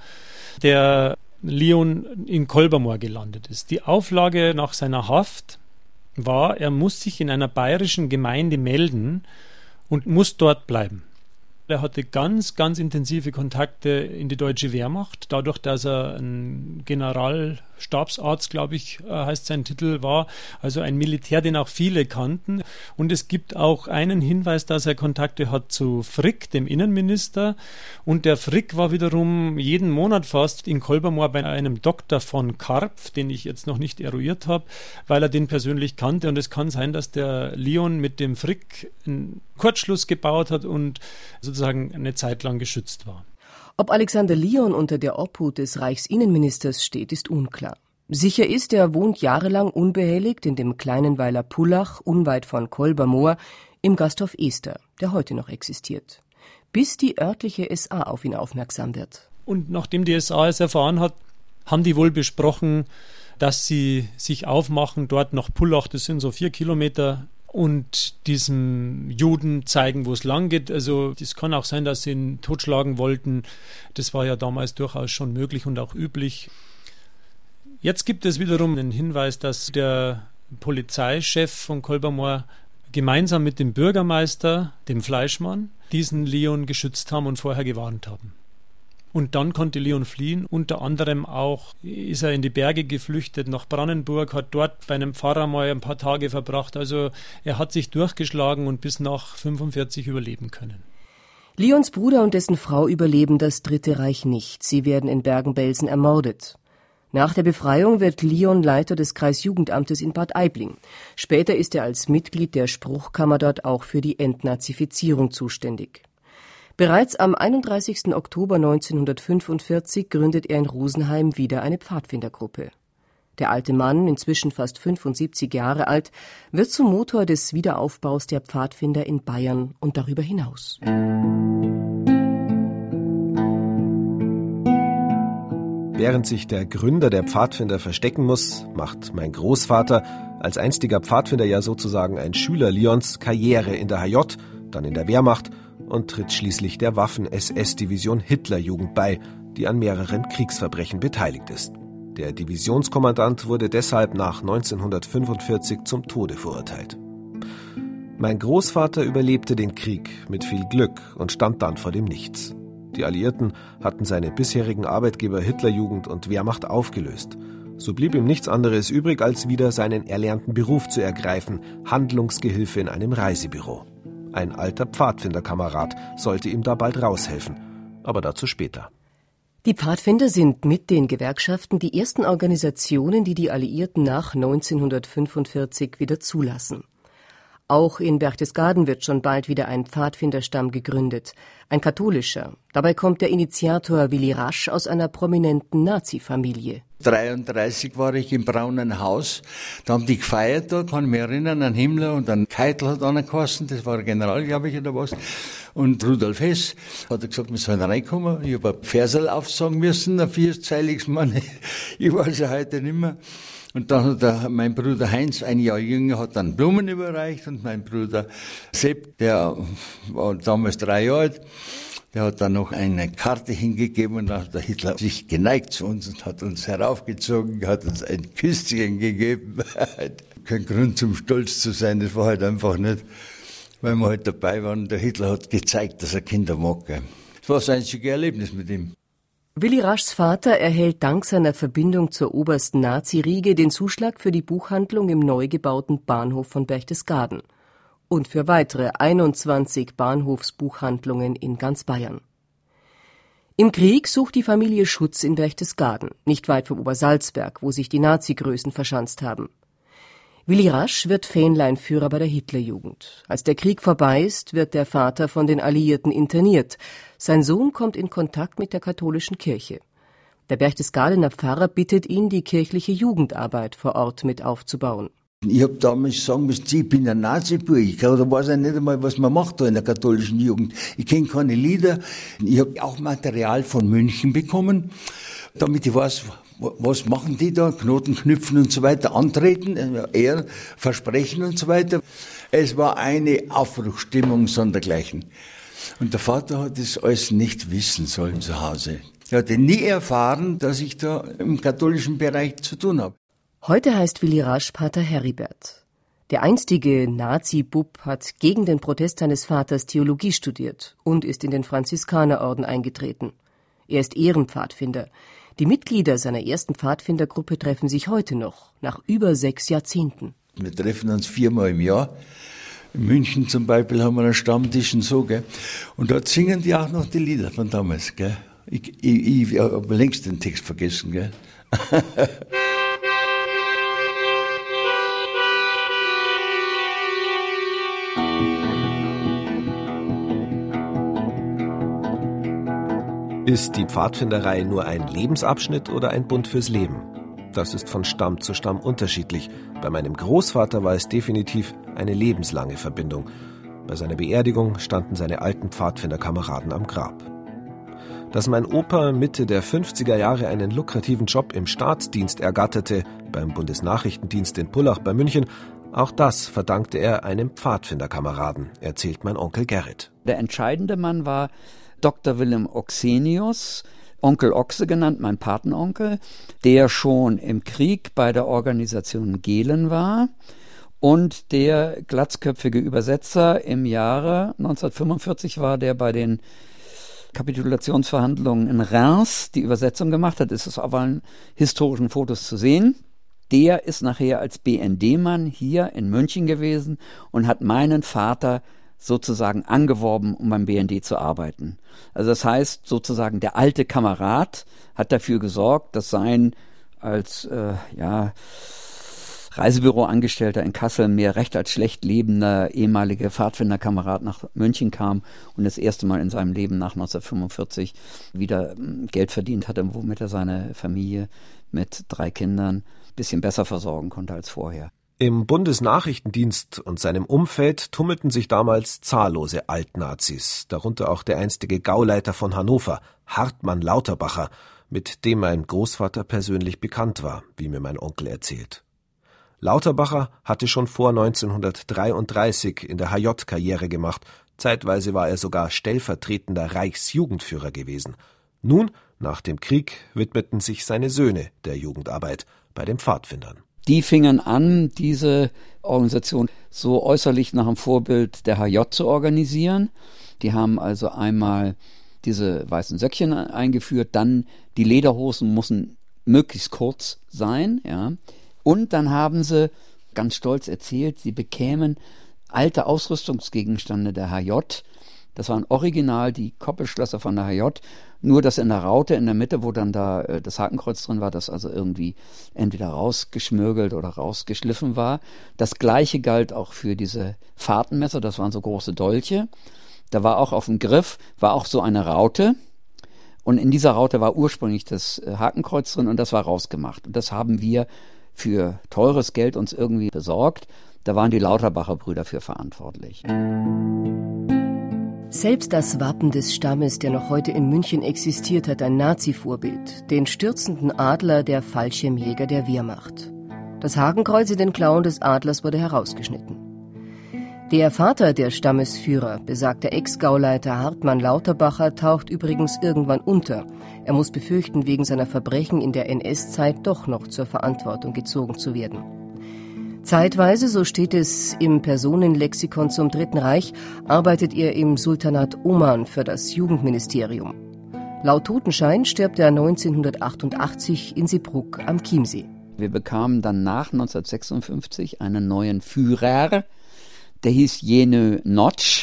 der Lion in Kolbermoor gelandet ist. Die Auflage nach seiner Haft war, er muss sich in einer bayerischen Gemeinde melden und muss dort bleiben. Er hatte ganz, ganz intensive Kontakte in die deutsche Wehrmacht, dadurch, dass er ein Generalstabsarzt, glaube ich, heißt sein Titel, war, also ein Militär, den auch viele kannten. Und es gibt auch einen Hinweis, dass er Kontakte hat zu Frick, dem Innenminister. Und der Frick war wiederum jeden Monat fast in Kolbermoor bei einem Doktor von Karpf, den ich jetzt noch nicht eruiert habe, weil er den persönlich kannte. Und es kann sein, dass der Lion mit dem Frick einen Kurzschluss gebaut hat und sozusagen eine Zeit lang geschützt war. Ob Alexander Lion unter der Obhut des Reichsinnenministers steht, ist unklar. Sicher ist, er wohnt jahrelang unbehelligt in dem kleinen Weiler Pullach, unweit von Kolbermoor, im Gasthof Ester, der heute noch existiert. Bis die örtliche S A auf ihn aufmerksam wird. Und nachdem die S A es erfahren hat, haben die wohl besprochen, dass sie sich aufmachen, dort nach Pullach, das sind so vier Kilometer, und diesem Juden zeigen, wo es lang geht. Also es kann auch sein, dass sie ihn totschlagen wollten. Das war ja damals durchaus schon möglich und auch üblich. Jetzt gibt es wiederum den Hinweis, dass der Polizeichef von Kolbermoor gemeinsam mit dem Bürgermeister, dem Fleischmann, diesen Lion geschützt haben und vorher gewarnt haben. Und dann konnte Lion fliehen. Unter anderem auch ist er in die Berge geflüchtet nach Brandenburg, hat dort bei einem Pfarrer mal ein paar Tage verbracht. Also er hat sich durchgeschlagen und bis nach fünfundvierzig überleben können. Lions Bruder und dessen Frau überleben das Dritte Reich nicht. Sie werden in Bergen-Belsen ermordet. Nach der Befreiung wird Lion Leiter des Kreisjugendamtes in Bad Aibling. Später ist er als Mitglied der Spruchkammer dort auch für die Entnazifizierung zuständig. Bereits am einunddreißigsten Oktober neunzehnhundertfünfundvierzig gründet er in Rosenheim wieder eine Pfadfindergruppe. Der alte Mann, inzwischen fast fünfundsiebzig Jahre alt, wird zum Motor des Wiederaufbaus der Pfadfinder in Bayern und darüber hinaus. Während sich der Gründer der Pfadfinder verstecken muss, macht mein Großvater als einstiger Pfadfinder ja sozusagen ein Schüler Lions Karriere in der H J, dann in der Wehrmacht und tritt schließlich der Waffen-S S-Division Hitlerjugend bei, die an mehreren Kriegsverbrechen beteiligt ist. Der Divisionskommandant wurde deshalb nach neunzehnhundertfünfundvierzig zum Tode verurteilt. Mein Großvater überlebte den Krieg mit viel Glück und stand dann vor dem Nichts. Die Alliierten hatten seine bisherigen Arbeitgeber Hitlerjugend und Wehrmacht aufgelöst. So blieb ihm nichts anderes übrig, als wieder seinen erlernten Beruf zu ergreifen, Handlungsgehilfe in einem Reisebüro. Ein alter Pfadfinderkamerad sollte ihm da bald raushelfen, aber dazu später. Die Pfadfinder sind mit den Gewerkschaften die ersten Organisationen, die die Alliierten nach neunzehnhundertfünfundvierzig wieder zulassen. Auch in Berchtesgaden wird schon bald wieder ein Pfadfinderstamm gegründet, ein katholischer. Dabei kommt der Initiator Willi Rasch aus einer prominenten Nazi-Familie. dreiunddreißig war ich im Braunen Haus, da haben die gefeiert, da kann ich mich erinnern, an Himmler und an Keitel hat einer geheißen, das war ein General, glaube ich, oder was. Und Rudolf Hess hat gesagt, wir sollen reinkommen. Ich habe ein Versal aufsagen müssen, ein vierzeiliges Mann, ich weiß ja heute nicht mehr. Und dann hat der, mein Bruder Heinz, ein Jahr jünger, hat dann Blumen überreicht und mein Bruder Sepp, der war damals drei Jahre alt, der hat dann noch eine Karte hingegeben und dann hat der Hitler sich geneigt zu uns und hat uns heraufgezogen, hat uns ein Küsschen gegeben. Kein Grund zum Stolz zu sein, das war halt einfach nicht, weil wir halt dabei waren. Der Hitler hat gezeigt, dass er Kinder mag. Das war das einzige Erlebnis mit ihm. Willi Raschs Vater erhält dank seiner Verbindung zur obersten Nazi-Riege den Zuschlag für die Buchhandlung im neu gebauten Bahnhof von Berchtesgaden und für weitere einundzwanzig Bahnhofsbuchhandlungen in ganz Bayern. Im Krieg sucht die Familie Schutz in Berchtesgaden, nicht weit vom Obersalzberg, wo sich die Nazi-Größen verschanzt haben. Willi Rasch wird Fähnleinführer bei der Hitlerjugend. Als der Krieg vorbei ist, wird der Vater von den Alliierten interniert. Sein Sohn kommt in Kontakt mit der katholischen Kirche. Der Berchtesgadener Pfarrer bittet ihn, die kirchliche Jugendarbeit vor Ort mit aufzubauen. Ich habe damals sagen müssen, ich bin ein Nazi-Bub. Ich weiß ja nicht einmal, was man macht da in der katholischen Jugend. Ich kenne keine Lieder. Ich habe auch Material von München bekommen, damit ich weiß, was machen die da? Knoten knüpfen und so weiter, antreten, Ehren, Versprechen und so weiter. Es war eine Aufbruchsstimmung sondergleichen. Und der Vater hat das alles nicht wissen sollen zu Hause. Er hatte nie erfahren, dass ich da im katholischen Bereich zu tun habe. Heute heißt Willi Rasch Pater Heribert. Der einstige Nazi-Bub hat gegen den Protest seines Vaters Theologie studiert und ist in den Franziskanerorden eingetreten. Er ist Ehrenpfadfinder. Die Mitglieder seiner ersten Pfadfindergruppe treffen sich heute noch, nach über sechs Jahrzehnten. Wir treffen uns viermal im Jahr. In München zum Beispiel haben wir einen Stammtisch und so, gell. Und dort singen die auch noch die Lieder von damals, gell. Ich, ich, ich habe längst den Text vergessen, gell. Ist die Pfadfinderei nur ein Lebensabschnitt oder ein Bund fürs Leben? Das ist von Stamm zu Stamm unterschiedlich. Bei meinem Großvater war es definitiv eine lebenslange Verbindung. Bei seiner Beerdigung standen seine alten Pfadfinderkameraden am Grab. Dass mein Opa Mitte der fünfziger Jahre einen lukrativen Job im Staatsdienst ergatterte, beim Bundesnachrichtendienst in Pullach bei München, auch das verdankte er einem Pfadfinderkameraden, erzählt mein Onkel Gerrit. Der entscheidende Mann war Doktor Wilhelm Oxenius, Onkel Ochse genannt, mein Patenonkel, der schon im Krieg bei der Organisation Gehlen war und der glatzköpfige Übersetzer im Jahre neunzehnhundertfünfundvierzig war, der bei den Kapitulationsverhandlungen in Reims die Übersetzung gemacht hat. Das ist auf allen historischen Fotos zu sehen. Der ist nachher als B N D-Mann hier in München gewesen und hat meinen Vater sozusagen angeworben, um beim B N D zu arbeiten. Also das heißt, sozusagen der alte Kamerad hat dafür gesorgt, dass sein als äh, ja, Reisebüroangestellter in Kassel mehr recht als schlecht lebender ehemaliger Pfadfinderkamerad nach München kam und das erste Mal in seinem Leben nach neunzehnhundertfünfundvierzig wieder Geld verdient hatte, womit er seine Familie mit drei Kindern ein bisschen besser versorgen konnte als vorher. Im Bundesnachrichtendienst und seinem Umfeld tummelten sich damals zahllose Altnazis, darunter auch der einstige Gauleiter von Hannover, Hartmann Lauterbacher, mit dem mein Großvater persönlich bekannt war, wie mir mein Onkel erzählt. Lauterbacher hatte schon vor neunzehnhundertdreiunddreißig in der H J Karriere gemacht, zeitweise war er sogar stellvertretender Reichsjugendführer gewesen. Nun, nach dem Krieg, widmeten sich seine Söhne der Jugendarbeit bei den Pfadfindern. Die fingen an, diese Organisation so äußerlich nach dem Vorbild der H J zu organisieren. Die haben also einmal diese weißen Söckchen eingeführt, dann die Lederhosen mussten möglichst kurz sein, ja. Und dann haben sie ganz stolz erzählt, sie bekämen alte Ausrüstungsgegenstände der H J. Das waren original die Koppelschlösser von der H J, nur dass in der Raute in der Mitte, wo dann da äh, das Hakenkreuz drin war, das also irgendwie entweder rausgeschmürgelt oder rausgeschliffen war. Das Gleiche galt auch für diese Fahrtenmesser, das waren so große Dolche. Da war auch auf dem Griff, war auch so eine Raute. Und in dieser Raute war ursprünglich das Hakenkreuz drin und das war rausgemacht. Und das haben wir für teures Geld uns irgendwie besorgt. Da waren die Lauterbacher Brüder für verantwortlich. Selbst das Wappen des Stammes, der noch heute in München existiert, hat ein Nazi-Vorbild, den stürzenden Adler der Fallschirmjäger der Wehrmacht. Das Hakenkreuz in den Klauen des Adlers wurde herausgeschnitten. Der Vater der Stammesführer, besagter Ex-Gauleiter Hartmann Lauterbacher, taucht übrigens irgendwann unter. Er muss befürchten, wegen seiner Verbrechen in der N S-Zeit doch noch zur Verantwortung gezogen zu werden. Zeitweise, so steht es im Personenlexikon zum Dritten Reich, arbeitet er im Sultanat Oman für das Jugendministerium. Laut Totenschein stirbt er neunzehnhundertachtundachtzig in Seebrugg am Chiemsee. Wir bekamen dann nach neunzehnhundertsechsundfünfzig einen neuen Führer, der hieß Jenő Nagy,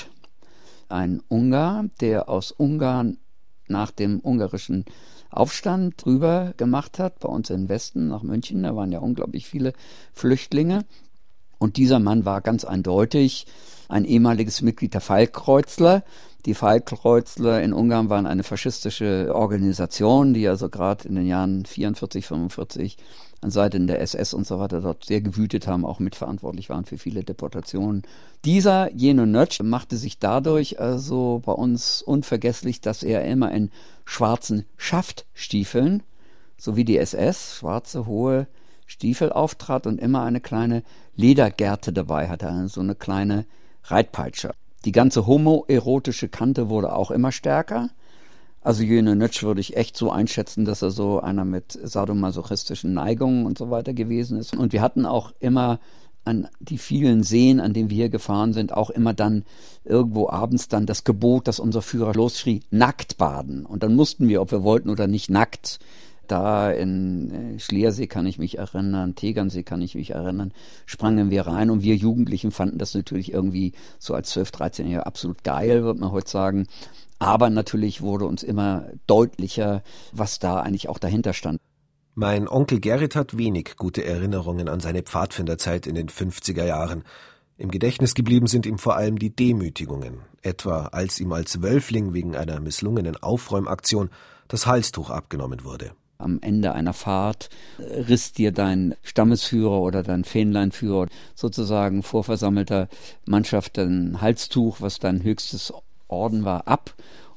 ein Ungar, der aus Ungarn nach dem ungarischen Aufstand rüber gemacht hat, bei uns im Westen nach München. Da waren ja unglaublich viele Flüchtlinge. Und dieser Mann war ganz eindeutig ein ehemaliges Mitglied der Falkkreuzler. Die Falkkreuzler in Ungarn waren eine faschistische Organisation, die also gerade in den Jahren vierundvierzig, fünfundvierzig an Seiten der S S und so weiter dort sehr gewütet haben, auch mitverantwortlich waren für viele Deportationen. Dieser Jenő Nagy machte sich dadurch also bei uns unvergesslich, dass er immer in schwarzen Schaftstiefeln, so wie die S S, schwarze hohe Stiefel auftrat und immer eine kleine Ledergerte dabei hatte, so eine kleine Reitpeitsche. Die ganze homoerotische Kante wurde auch immer stärker. Also Jenő Nagy würde ich echt so einschätzen, dass er so einer mit sadomasochistischen Neigungen und so weiter gewesen ist. Und wir hatten auch immer an die vielen Seen, an denen wir hier gefahren sind, auch immer dann irgendwo abends dann das Gebot, dass unser Führer losschrie, nackt baden. Und dann mussten wir, ob wir wollten oder nicht, nackt. Da in Schliersee kann ich mich erinnern, Tegernsee kann ich mich erinnern, sprangen wir rein und wir Jugendlichen fanden das natürlich irgendwie so als zwölf-, dreizehnjährige absolut geil, würde man heute sagen. Aber natürlich wurde uns immer deutlicher, was da eigentlich auch dahinter stand. Mein Onkel Gerrit hat wenig gute Erinnerungen an seine Pfadfinderzeit in den fünfziger Jahren. Im Gedächtnis geblieben sind ihm vor allem die Demütigungen, etwa als ihm als Wölfling wegen einer misslungenen Aufräumaktion das Halstuch abgenommen wurde. Am Ende einer Fahrt riss dir dein Stammesführer oder dein Fähnleinführer sozusagen vor versammelter Mannschaft ein Halstuch, was dein höchstes Orden war, ab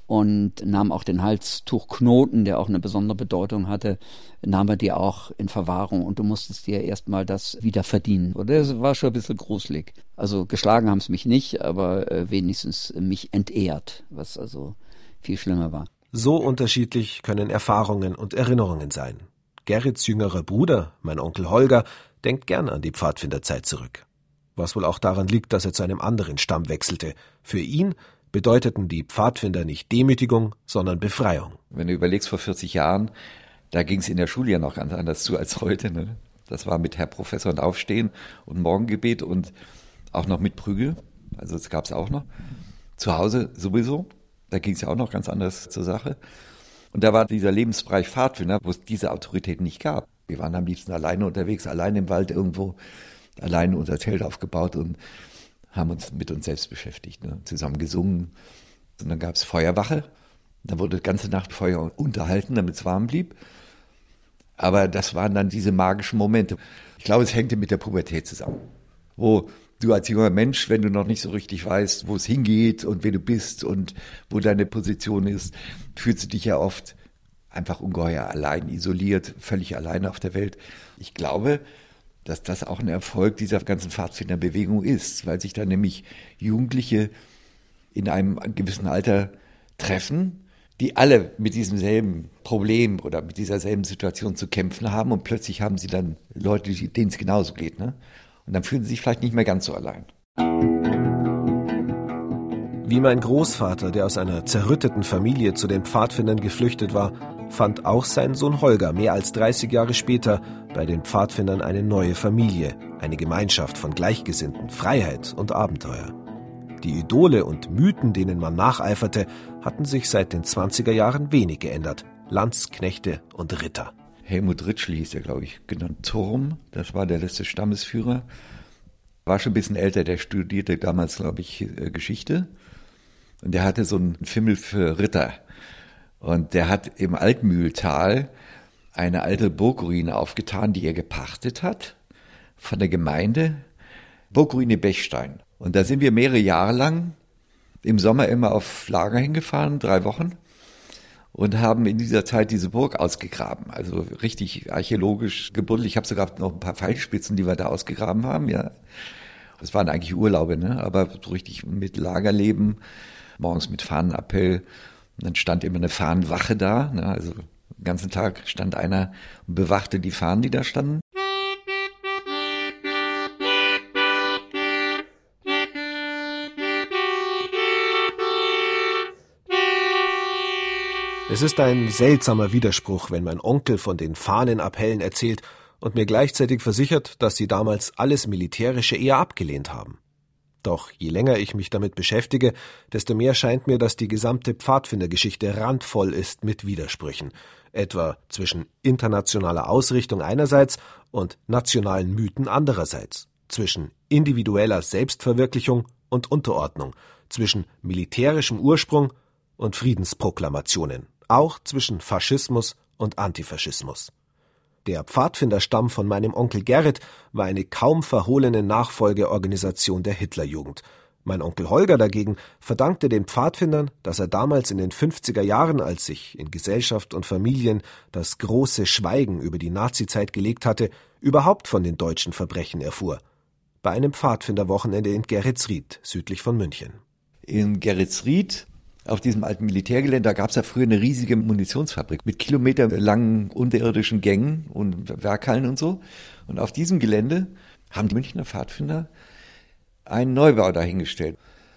und nahm auch den Halstuchknoten, der auch eine besondere Bedeutung hatte, nahm er dir auch in Verwahrung und du musstest dir erstmal das wieder verdienen. Und das war schon ein bisschen gruselig. Also geschlagen haben es mich nicht, aber äh, wenigstens mich entehrt, was also viel schlimmer war. So unterschiedlich können Erfahrungen und Erinnerungen sein. Gerrits jüngerer Bruder, mein Onkel Holger, denkt gern an die Pfadfinderzeit zurück. Was wohl auch daran liegt, dass er zu einem anderen Stamm wechselte. Für ihn bedeuteten die Pfadfinder nicht Demütigung, sondern Befreiung. Wenn du überlegst, vor vierzig Jahren, da ging es in der Schule ja noch ganz anders zu als heute. Ne? Das war mit Herr Professor und Aufstehen und Morgengebet und auch noch mit Prügel. Also das gab es auch noch. Zu Hause sowieso. Da ging es ja auch noch ganz anders zur Sache. Und da war dieser Lebensbereich Pfadfinder, wo es diese Autorität nicht gab. Wir waren am liebsten alleine unterwegs, allein im Wald irgendwo, alleine unser Zelt aufgebaut und haben uns mit uns selbst beschäftigt, ne? Zusammen gesungen. Und dann gab es Feuerwache. Da wurde die ganze Nacht Feuer unterhalten, damit es warm blieb. Aber das waren dann diese magischen Momente. Ich glaube, es hängte mit der Pubertät zusammen. Wo du als junger Mensch, wenn du noch nicht so richtig weißt, wo es hingeht und wer du bist und wo deine Position ist, fühlst du dich ja oft einfach ungeheuer allein, isoliert, völlig alleine auf der Welt. Ich glaube, dass das auch ein Erfolg dieser ganzen Pfadfinderbewegung ist, weil sich da nämlich Jugendliche in einem gewissen Alter treffen, die alle mit diesem selben Problem oder mit dieser selben Situation zu kämpfen haben und plötzlich haben sie dann Leute, denen es genauso geht, ne? Und dann fühlen sie sich vielleicht nicht mehr ganz so allein. Wie mein Großvater, der aus einer zerrütteten Familie zu den Pfadfindern geflüchtet war, fand auch sein Sohn Holger mehr als dreißig Jahre später bei den Pfadfindern eine neue Familie, eine Gemeinschaft von Gleichgesinnten, Freiheit und Abenteuer. Die Idole und Mythen, denen man nacheiferte, hatten sich seit den zwanziger Jahren wenig geändert. Landsknechte und Ritter. Helmut Ritschl hieß er, glaube ich, genannt Turm. Das war der letzte Stammesführer. War schon ein bisschen älter, der studierte damals, glaube ich, Geschichte. Und der hatte so einen Fimmel für Ritter. Und der hat im Altmühltal eine alte Burgruine aufgetan, die er gepachtet hat von der Gemeinde. Burgruine Bechstein. Und da sind wir mehrere Jahre lang im Sommer immer auf Lager hingefahren, drei Wochen, und haben in dieser Zeit diese Burg ausgegraben. Also richtig archäologisch gebuddelt. Ich habe sogar noch ein paar Pfeilspitzen, die wir da ausgegraben haben. Ja, das waren eigentlich Urlaube, ne? Aber so richtig mit Lagerleben, morgens mit Fahnenappell. Und dann stand immer eine Fahnenwache da. Ne? Also den ganzen Tag stand einer und bewachte die Fahnen, die da standen. Es ist ein seltsamer Widerspruch, wenn mein Onkel von den Fahnenappellen erzählt und mir gleichzeitig versichert, dass sie damals alles Militärische eher abgelehnt haben. Doch je länger ich mich damit beschäftige, desto mehr scheint mir, dass die gesamte Pfadfindergeschichte randvoll ist mit Widersprüchen, etwa zwischen internationaler Ausrichtung einerseits und nationalen Mythen andererseits, zwischen individueller Selbstverwirklichung und Unterordnung, zwischen militärischem Ursprung und Friedensproklamationen, auch zwischen Faschismus und Antifaschismus. Der Pfadfinderstamm von meinem Onkel Gerrit war eine kaum verhohlene Nachfolgeorganisation der Hitlerjugend. Mein Onkel Holger dagegen verdankte den Pfadfindern, dass er damals in den fünfziger Jahren, als sich in Gesellschaft und Familien das große Schweigen über die Nazizeit gelegt hatte, überhaupt von den deutschen Verbrechen erfuhr. Bei einem Pfadfinderwochenende in Geretsried, südlich von München. In Geretsried, auf diesem alten Militärgelände, da gab es ja früher eine riesige Munitionsfabrik mit kilometerlangen unterirdischen Gängen und Werkhallen und so. Und auf diesem Gelände haben die Münchner Pfadfinder einen Neubau dahingestellt.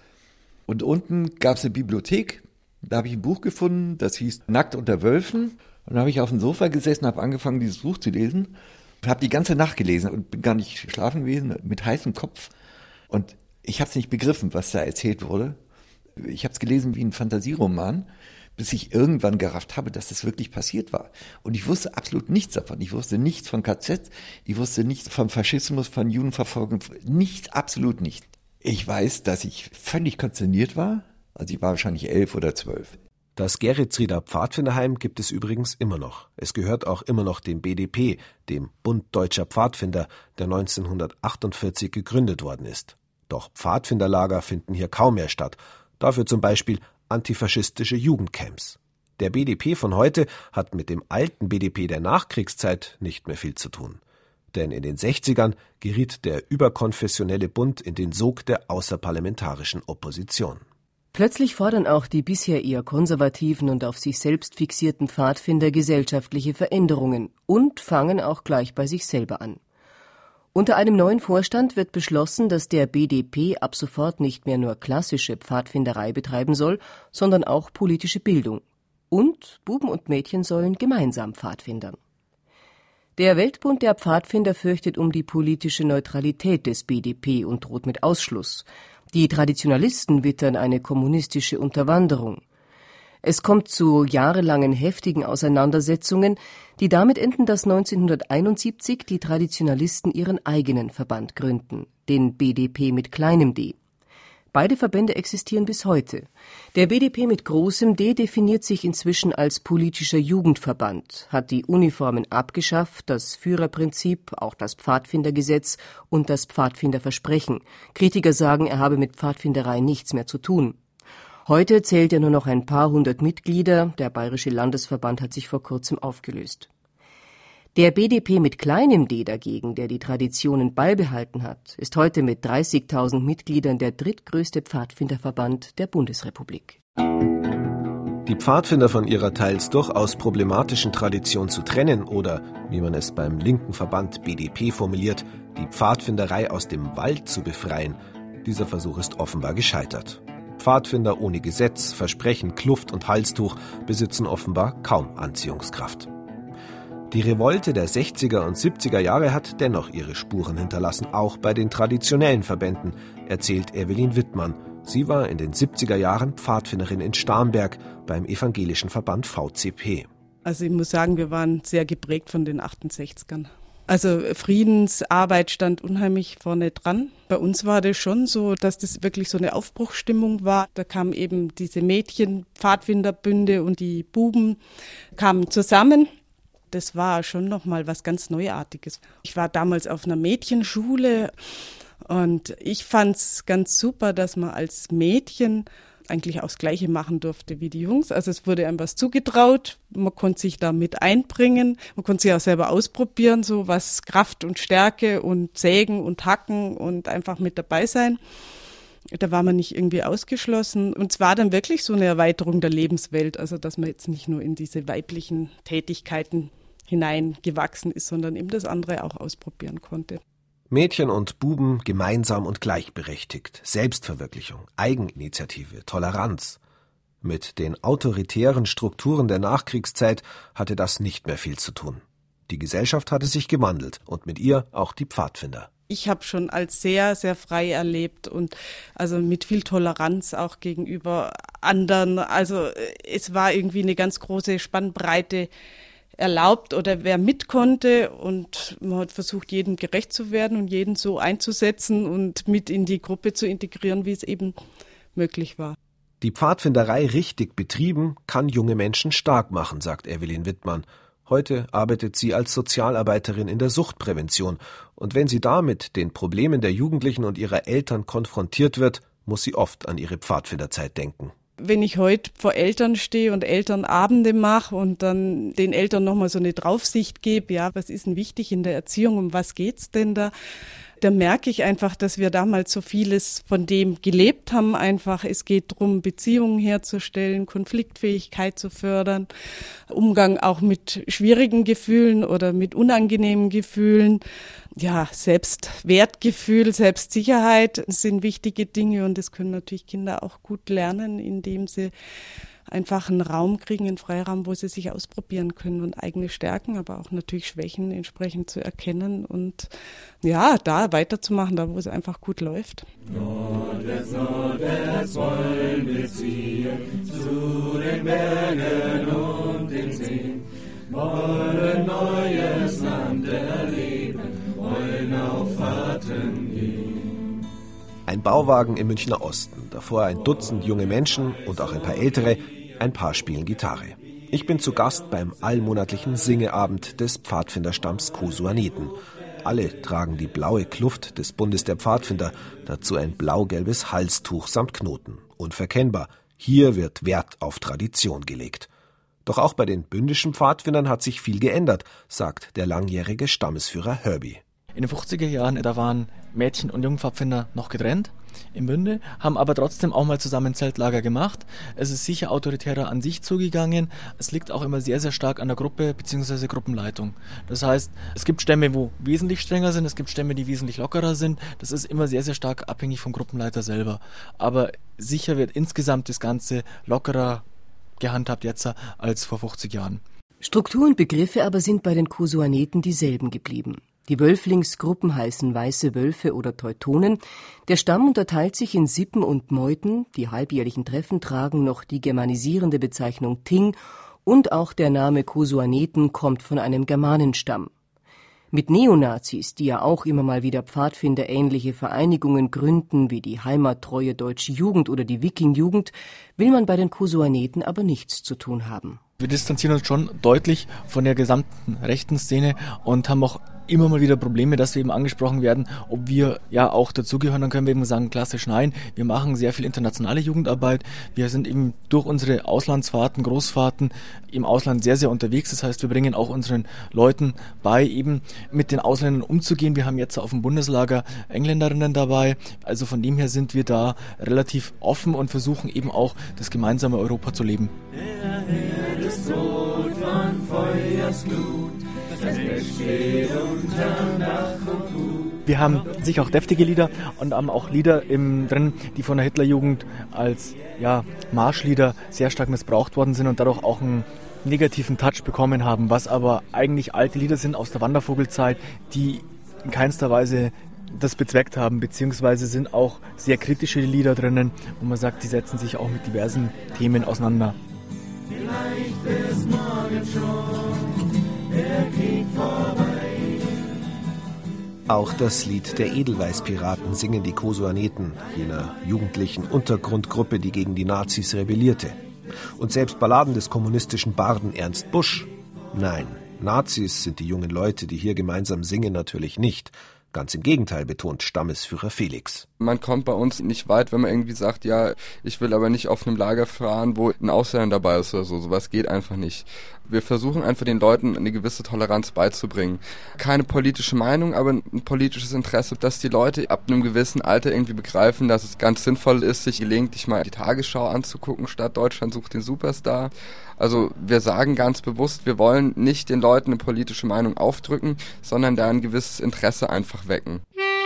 Und unten gab es eine Bibliothek, da habe ich ein Buch gefunden, das hieß Nackt unter Wölfen. Und da habe ich auf dem Sofa gesessen, habe angefangen, dieses Buch zu lesen. Und habe die ganze Nacht gelesen und bin gar nicht schlafen gewesen, mit heißem Kopf. Und ich habe es nicht begriffen, was da erzählt wurde. Ich habe es gelesen wie ein Fantasieroman, bis ich irgendwann gerafft habe, dass das wirklich passiert war. Und ich wusste absolut nichts davon. Ich wusste nichts von K Z, ich wusste nichts vom Faschismus, von Judenverfolgung, nichts, absolut nichts. Ich weiß, dass ich völlig konsterniert war. Also ich war wahrscheinlich elf oder zwölf. Das Geretsrieder Pfadfinderheim gibt es übrigens immer noch. Es gehört auch immer noch dem B D P, dem Bund Deutscher Pfadfinder, der neunzehnhundertachtundvierzig gegründet worden ist. Doch Pfadfinderlager finden hier kaum mehr statt. Dafür zum Beispiel antifaschistische Jugendcamps. Der B D P von heute hat mit dem alten B D P der Nachkriegszeit nicht mehr viel zu tun. Denn in den sechzigern geriet der überkonfessionelle Bund in den Sog der außerparlamentarischen Opposition. Plötzlich fordern auch die bisher eher konservativen und auf sich selbst fixierten Pfadfinder gesellschaftliche Veränderungen und fangen auch gleich bei sich selber an. Unter einem neuen Vorstand wird beschlossen, dass der B D P ab sofort nicht mehr nur klassische Pfadfinderei betreiben soll, sondern auch politische Bildung. Und Buben und Mädchen sollen gemeinsam Pfadfindern. Der Weltbund der Pfadfinder fürchtet um die politische Neutralität des B D P und droht mit Ausschluss. Die Traditionalisten wittern eine kommunistische Unterwanderung. Es kommt zu jahrelangen heftigen Auseinandersetzungen, die damit enden, dass neunzehnhunderteinundsiebzig die Traditionalisten ihren eigenen Verband gründen, den B D P mit kleinem d. Beide Verbände existieren bis heute. Der B D P mit großem D definiert sich inzwischen als politischer Jugendverband, hat die Uniformen abgeschafft, das Führerprinzip, auch das Pfadfindergesetz und das Pfadfinderversprechen. Kritiker sagen, er habe mit Pfadfinderei nichts mehr zu tun. Heute zählt er nur noch ein paar hundert Mitglieder, der Bayerische Landesverband hat sich vor kurzem aufgelöst. Der B D P mit kleinem d dagegen, der die Traditionen beibehalten hat, ist heute mit dreißigtausend Mitgliedern der drittgrößte Pfadfinderverband der Bundesrepublik. Die Pfadfinder von ihrer teils durchaus problematischen Tradition zu trennen oder, wie man es beim linken Verband B D P formuliert, die Pfadfinderei aus dem Wald zu befreien, dieser Versuch ist offenbar gescheitert. Pfadfinder ohne Gesetz, Versprechen, Kluft und Halstuch besitzen offenbar kaum Anziehungskraft. Die Revolte der sechziger und siebziger Jahre hat dennoch ihre Spuren hinterlassen, auch bei den traditionellen Verbänden, erzählt Evelyn Wittmann. Sie war in den siebziger Jahren Pfadfinderin in Starnberg beim evangelischen Verband V C P. Also ich muss sagen, wir waren sehr geprägt von den achtundsechzigern. Also Friedensarbeit stand unheimlich vorne dran. Bei uns war das schon so, dass das wirklich so eine Aufbruchsstimmung war. Da kamen eben diese Mädchen, Pfadfinderbünde und die Buben kamen zusammen. Das war schon nochmal was ganz Neuartiges. Ich war damals auf einer Mädchenschule und ich fand es ganz super, dass man als Mädchen eigentlich auch das Gleiche machen durfte wie die Jungs. Also es wurde einem was zugetraut, man konnte sich da mit einbringen, man konnte sich auch selber ausprobieren, so was Kraft und Stärke und Sägen und Hacken und einfach mit dabei sein. Da war man nicht irgendwie ausgeschlossen. Und es war dann wirklich so eine Erweiterung der Lebenswelt, also dass man jetzt nicht nur in diese weiblichen Tätigkeiten hineingewachsen ist, sondern eben das andere auch ausprobieren konnte. Mädchen und Buben gemeinsam und gleichberechtigt, Selbstverwirklichung, Eigeninitiative, Toleranz. Mit den autoritären Strukturen der Nachkriegszeit hatte das nicht mehr viel zu tun. Die Gesellschaft hatte sich gewandelt und mit ihr auch die Pfadfinder. Ich habe schon als sehr, sehr frei erlebt und also mit viel Toleranz auch gegenüber anderen. Also es war irgendwie eine ganz große Spannbreite erlaubt oder wer mit konnte und man hat versucht, jedem gerecht zu werden und jeden so einzusetzen und mit in die Gruppe zu integrieren, wie es eben möglich war. Die Pfadfinderei richtig betrieben kann junge Menschen stark machen, sagt Evelyn Wittmann. Heute arbeitet sie als Sozialarbeiterin in der Suchtprävention und wenn sie da mit den Problemen der Jugendlichen und ihrer Eltern konfrontiert wird, muss sie oft an ihre Pfadfinderzeit denken. Wenn ich heute vor Eltern stehe und Elternabende mache und dann den Eltern nochmal so eine Draufsicht gebe, ja, was ist denn wichtig in der Erziehung, um was geht's denn da? Da merke ich einfach, dass wir damals so vieles von dem gelebt haben. Einfach, es geht darum, Beziehungen herzustellen, Konfliktfähigkeit zu fördern, Umgang auch mit schwierigen Gefühlen oder mit unangenehmen Gefühlen. Ja, Selbstwertgefühl, Selbstsicherheit sind wichtige Dinge und das können natürlich Kinder auch gut lernen, indem sie einfach einen Raum kriegen, einen Freiraum, wo sie sich ausprobieren können und eigene Stärken, aber auch natürlich Schwächen entsprechend zu erkennen und ja, da weiterzumachen, da wo es einfach gut läuft. Nordwärts, nordwärts wollen wir ziehen, zu den Bergen und den Seen, wollen neues Land erleben, wollen auf Fahrten gehen. Ein Bauwagen im Münchner Osten, davor ein Dutzend junge Menschen und auch ein paar ältere, ein paar spielen Gitarre. Ich bin zu Gast beim allmonatlichen Singeabend des Pfadfinderstamms Kosuaneten. Alle tragen die blaue Kluft des Bundes der Pfadfinder, dazu ein blau-gelbes Halstuch samt Knoten. Unverkennbar, hier wird Wert auf Tradition gelegt. Doch auch bei den bündischen Pfadfindern hat sich viel geändert, sagt der langjährige Stammesführer Herbie. In den fünfziger Jahren, da waren Mädchen- und Jungpfadfinder noch getrennt im Bünde, haben aber trotzdem auch mal zusammen Zeltlager gemacht. Es ist sicher autoritärer an sich zugegangen. Es liegt auch immer sehr, sehr stark an der Gruppe bzw. Gruppenleitung. Das heißt, es gibt Stämme, wo wesentlich strenger sind, es gibt Stämme, die wesentlich lockerer sind. Das ist immer sehr, sehr stark abhängig vom Gruppenleiter selber. Aber sicher wird insgesamt das Ganze lockerer gehandhabt jetzt als vor fünfzig Jahren. Struktur und Begriffe aber sind bei den Kosuaneten dieselben geblieben. Die Wölflingsgruppen heißen Weiße Wölfe oder Teutonen. Der Stamm unterteilt sich in Sippen und Meuten. Die halbjährlichen Treffen tragen noch die germanisierende Bezeichnung Ting und auch der Name Kosuaneten kommt von einem Germanenstamm. Mit Neonazis, die ja auch immer mal wieder pfadfinderähnliche Vereinigungen gründen, wie die Heimattreue Deutsche Jugend oder die Wiking-Jugend, will man bei den Kosuaneten aber nichts zu tun haben. Wir distanzieren uns schon deutlich von der gesamten rechten Szene und haben auch immer mal wieder Probleme, dass wir eben angesprochen werden, ob wir ja auch dazugehören. Dann können wir eben sagen, klassisch nein. Wir machen sehr viel internationale Jugendarbeit. Wir sind eben durch unsere Auslandsfahrten, Großfahrten im Ausland sehr, sehr unterwegs. Das heißt, wir bringen auch unseren Leuten bei, eben mit den Ausländern umzugehen. Wir haben jetzt auf dem Bundeslager Engländerinnen dabei. Also von dem her sind wir da relativ offen und versuchen eben auch das gemeinsame Europa zu leben. Der Herr ist rot von Feuers Glut. Wir haben sicher auch deftige Lieder und haben auch Lieder im, drin, die von der Hitlerjugend als ja, Marschlieder sehr stark missbraucht worden sind und dadurch auch einen negativen Touch bekommen haben, was aber eigentlich alte Lieder sind aus der Wandervogelzeit, die in keinster Weise das bezweckt haben, beziehungsweise sind auch sehr kritische Lieder drinnen, wo man sagt, die setzen sich auch mit diversen Themen auseinander. Vielleicht ist morgen schon der Krieg vorbei. Auch das Lied der Edelweißpiraten singen die Kosoaneten, jener jugendlichen Untergrundgruppe, die gegen die Nazis rebellierte. Und selbst Balladen des kommunistischen Barden Ernst Busch. Nein, Nazis sind die jungen Leute, die hier gemeinsam singen, natürlich nicht. Ganz im Gegenteil, betont Stammesführer Felix. Man kommt bei uns nicht weit, wenn man irgendwie sagt, ja, ich will aber nicht auf einem Lager fahren, wo ein Ausländer dabei ist oder so. Sowas geht einfach nicht. Wir versuchen einfach den Leuten eine gewisse Toleranz beizubringen. Keine politische Meinung, aber ein politisches Interesse, dass die Leute ab einem gewissen Alter irgendwie begreifen, dass es ganz sinnvoll ist, sich gelegentlich mal die Tagesschau anzugucken, statt Deutschland sucht den Superstar. Also wir sagen ganz bewusst, wir wollen nicht den Leuten eine politische Meinung aufdrücken, sondern da ein gewisses Interesse einfach wecken.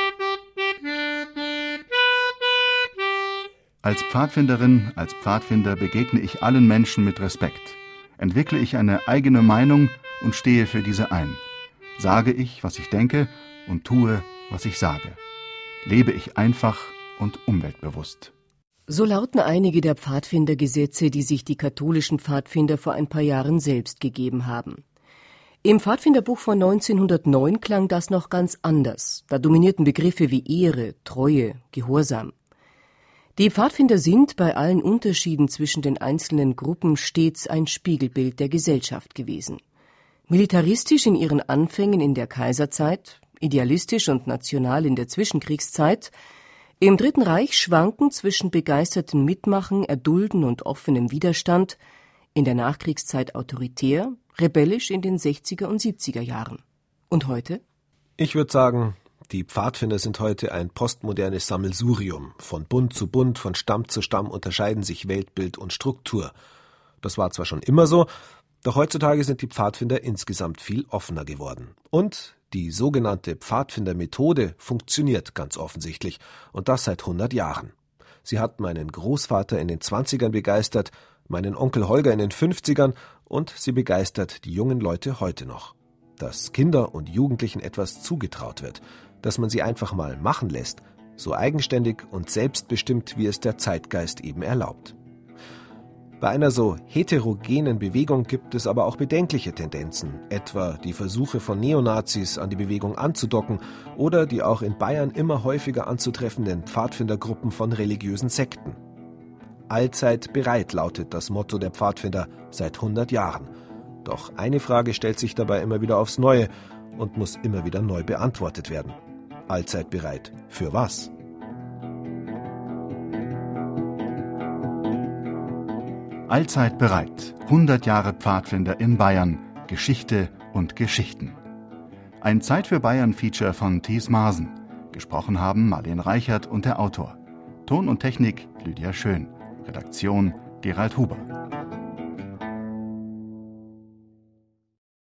Als Pfadfinderin, als Pfadfinder begegne ich allen Menschen mit Respekt. Entwickle ich eine eigene Meinung und stehe für diese ein. Sage ich, was ich denke und tue, was ich sage. Lebe ich einfach und umweltbewusst. So lauten einige der Pfadfindergesetze, die sich die katholischen Pfadfinder vor ein paar Jahren selbst gegeben haben. Im Pfadfinderbuch von neunzehnhundertneun klang das noch ganz anders. Da dominierten Begriffe wie Ehre, Treue, Gehorsam. Die Pfadfinder sind bei allen Unterschieden zwischen den einzelnen Gruppen stets ein Spiegelbild der Gesellschaft gewesen. Militaristisch in ihren Anfängen in der Kaiserzeit, idealistisch und national in der Zwischenkriegszeit, im Dritten Reich schwanken zwischen begeistertem Mitmachen, Erdulden und offenem Widerstand, in der Nachkriegszeit autoritär, rebellisch in den sechziger und siebziger Jahren. Und heute? Ich würde sagen, die Pfadfinder sind heute ein postmodernes Sammelsurium. Von Bund zu Bund, von Stamm zu Stamm unterscheiden sich Weltbild und Struktur. Das war zwar schon immer so, doch heutzutage sind die Pfadfinder insgesamt viel offener geworden. Und die sogenannte Pfadfindermethode funktioniert ganz offensichtlich, und das seit hundert Jahren. Sie hat meinen Großvater in den zwanzigern begeistert, meinen Onkel Holger in den fünfzigern und sie begeistert die jungen Leute heute noch. Dass Kinder und Jugendlichen etwas zugetraut wird, dass man sie einfach mal machen lässt, so eigenständig und selbstbestimmt, wie es der Zeitgeist eben erlaubt. Bei einer so heterogenen Bewegung gibt es aber auch bedenkliche Tendenzen, etwa die Versuche von Neonazis an die Bewegung anzudocken oder die auch in Bayern immer häufiger anzutreffenden Pfadfindergruppen von religiösen Sekten. Allzeit bereit lautet das Motto der Pfadfinder seit hundert Jahren. Doch eine Frage stellt sich dabei immer wieder aufs Neue und muss immer wieder neu beantwortet werden. Allzeit bereit. Für was? Allzeit bereit. hundert Jahre Pfadfinder in Bayern. Geschichte und Geschichten. Ein Zeit für Bayern-Feature von Thies Maaßen. Gesprochen haben Marlene Reichert und der Autor. Ton und Technik Lydia Schön. Redaktion Gerald Huber.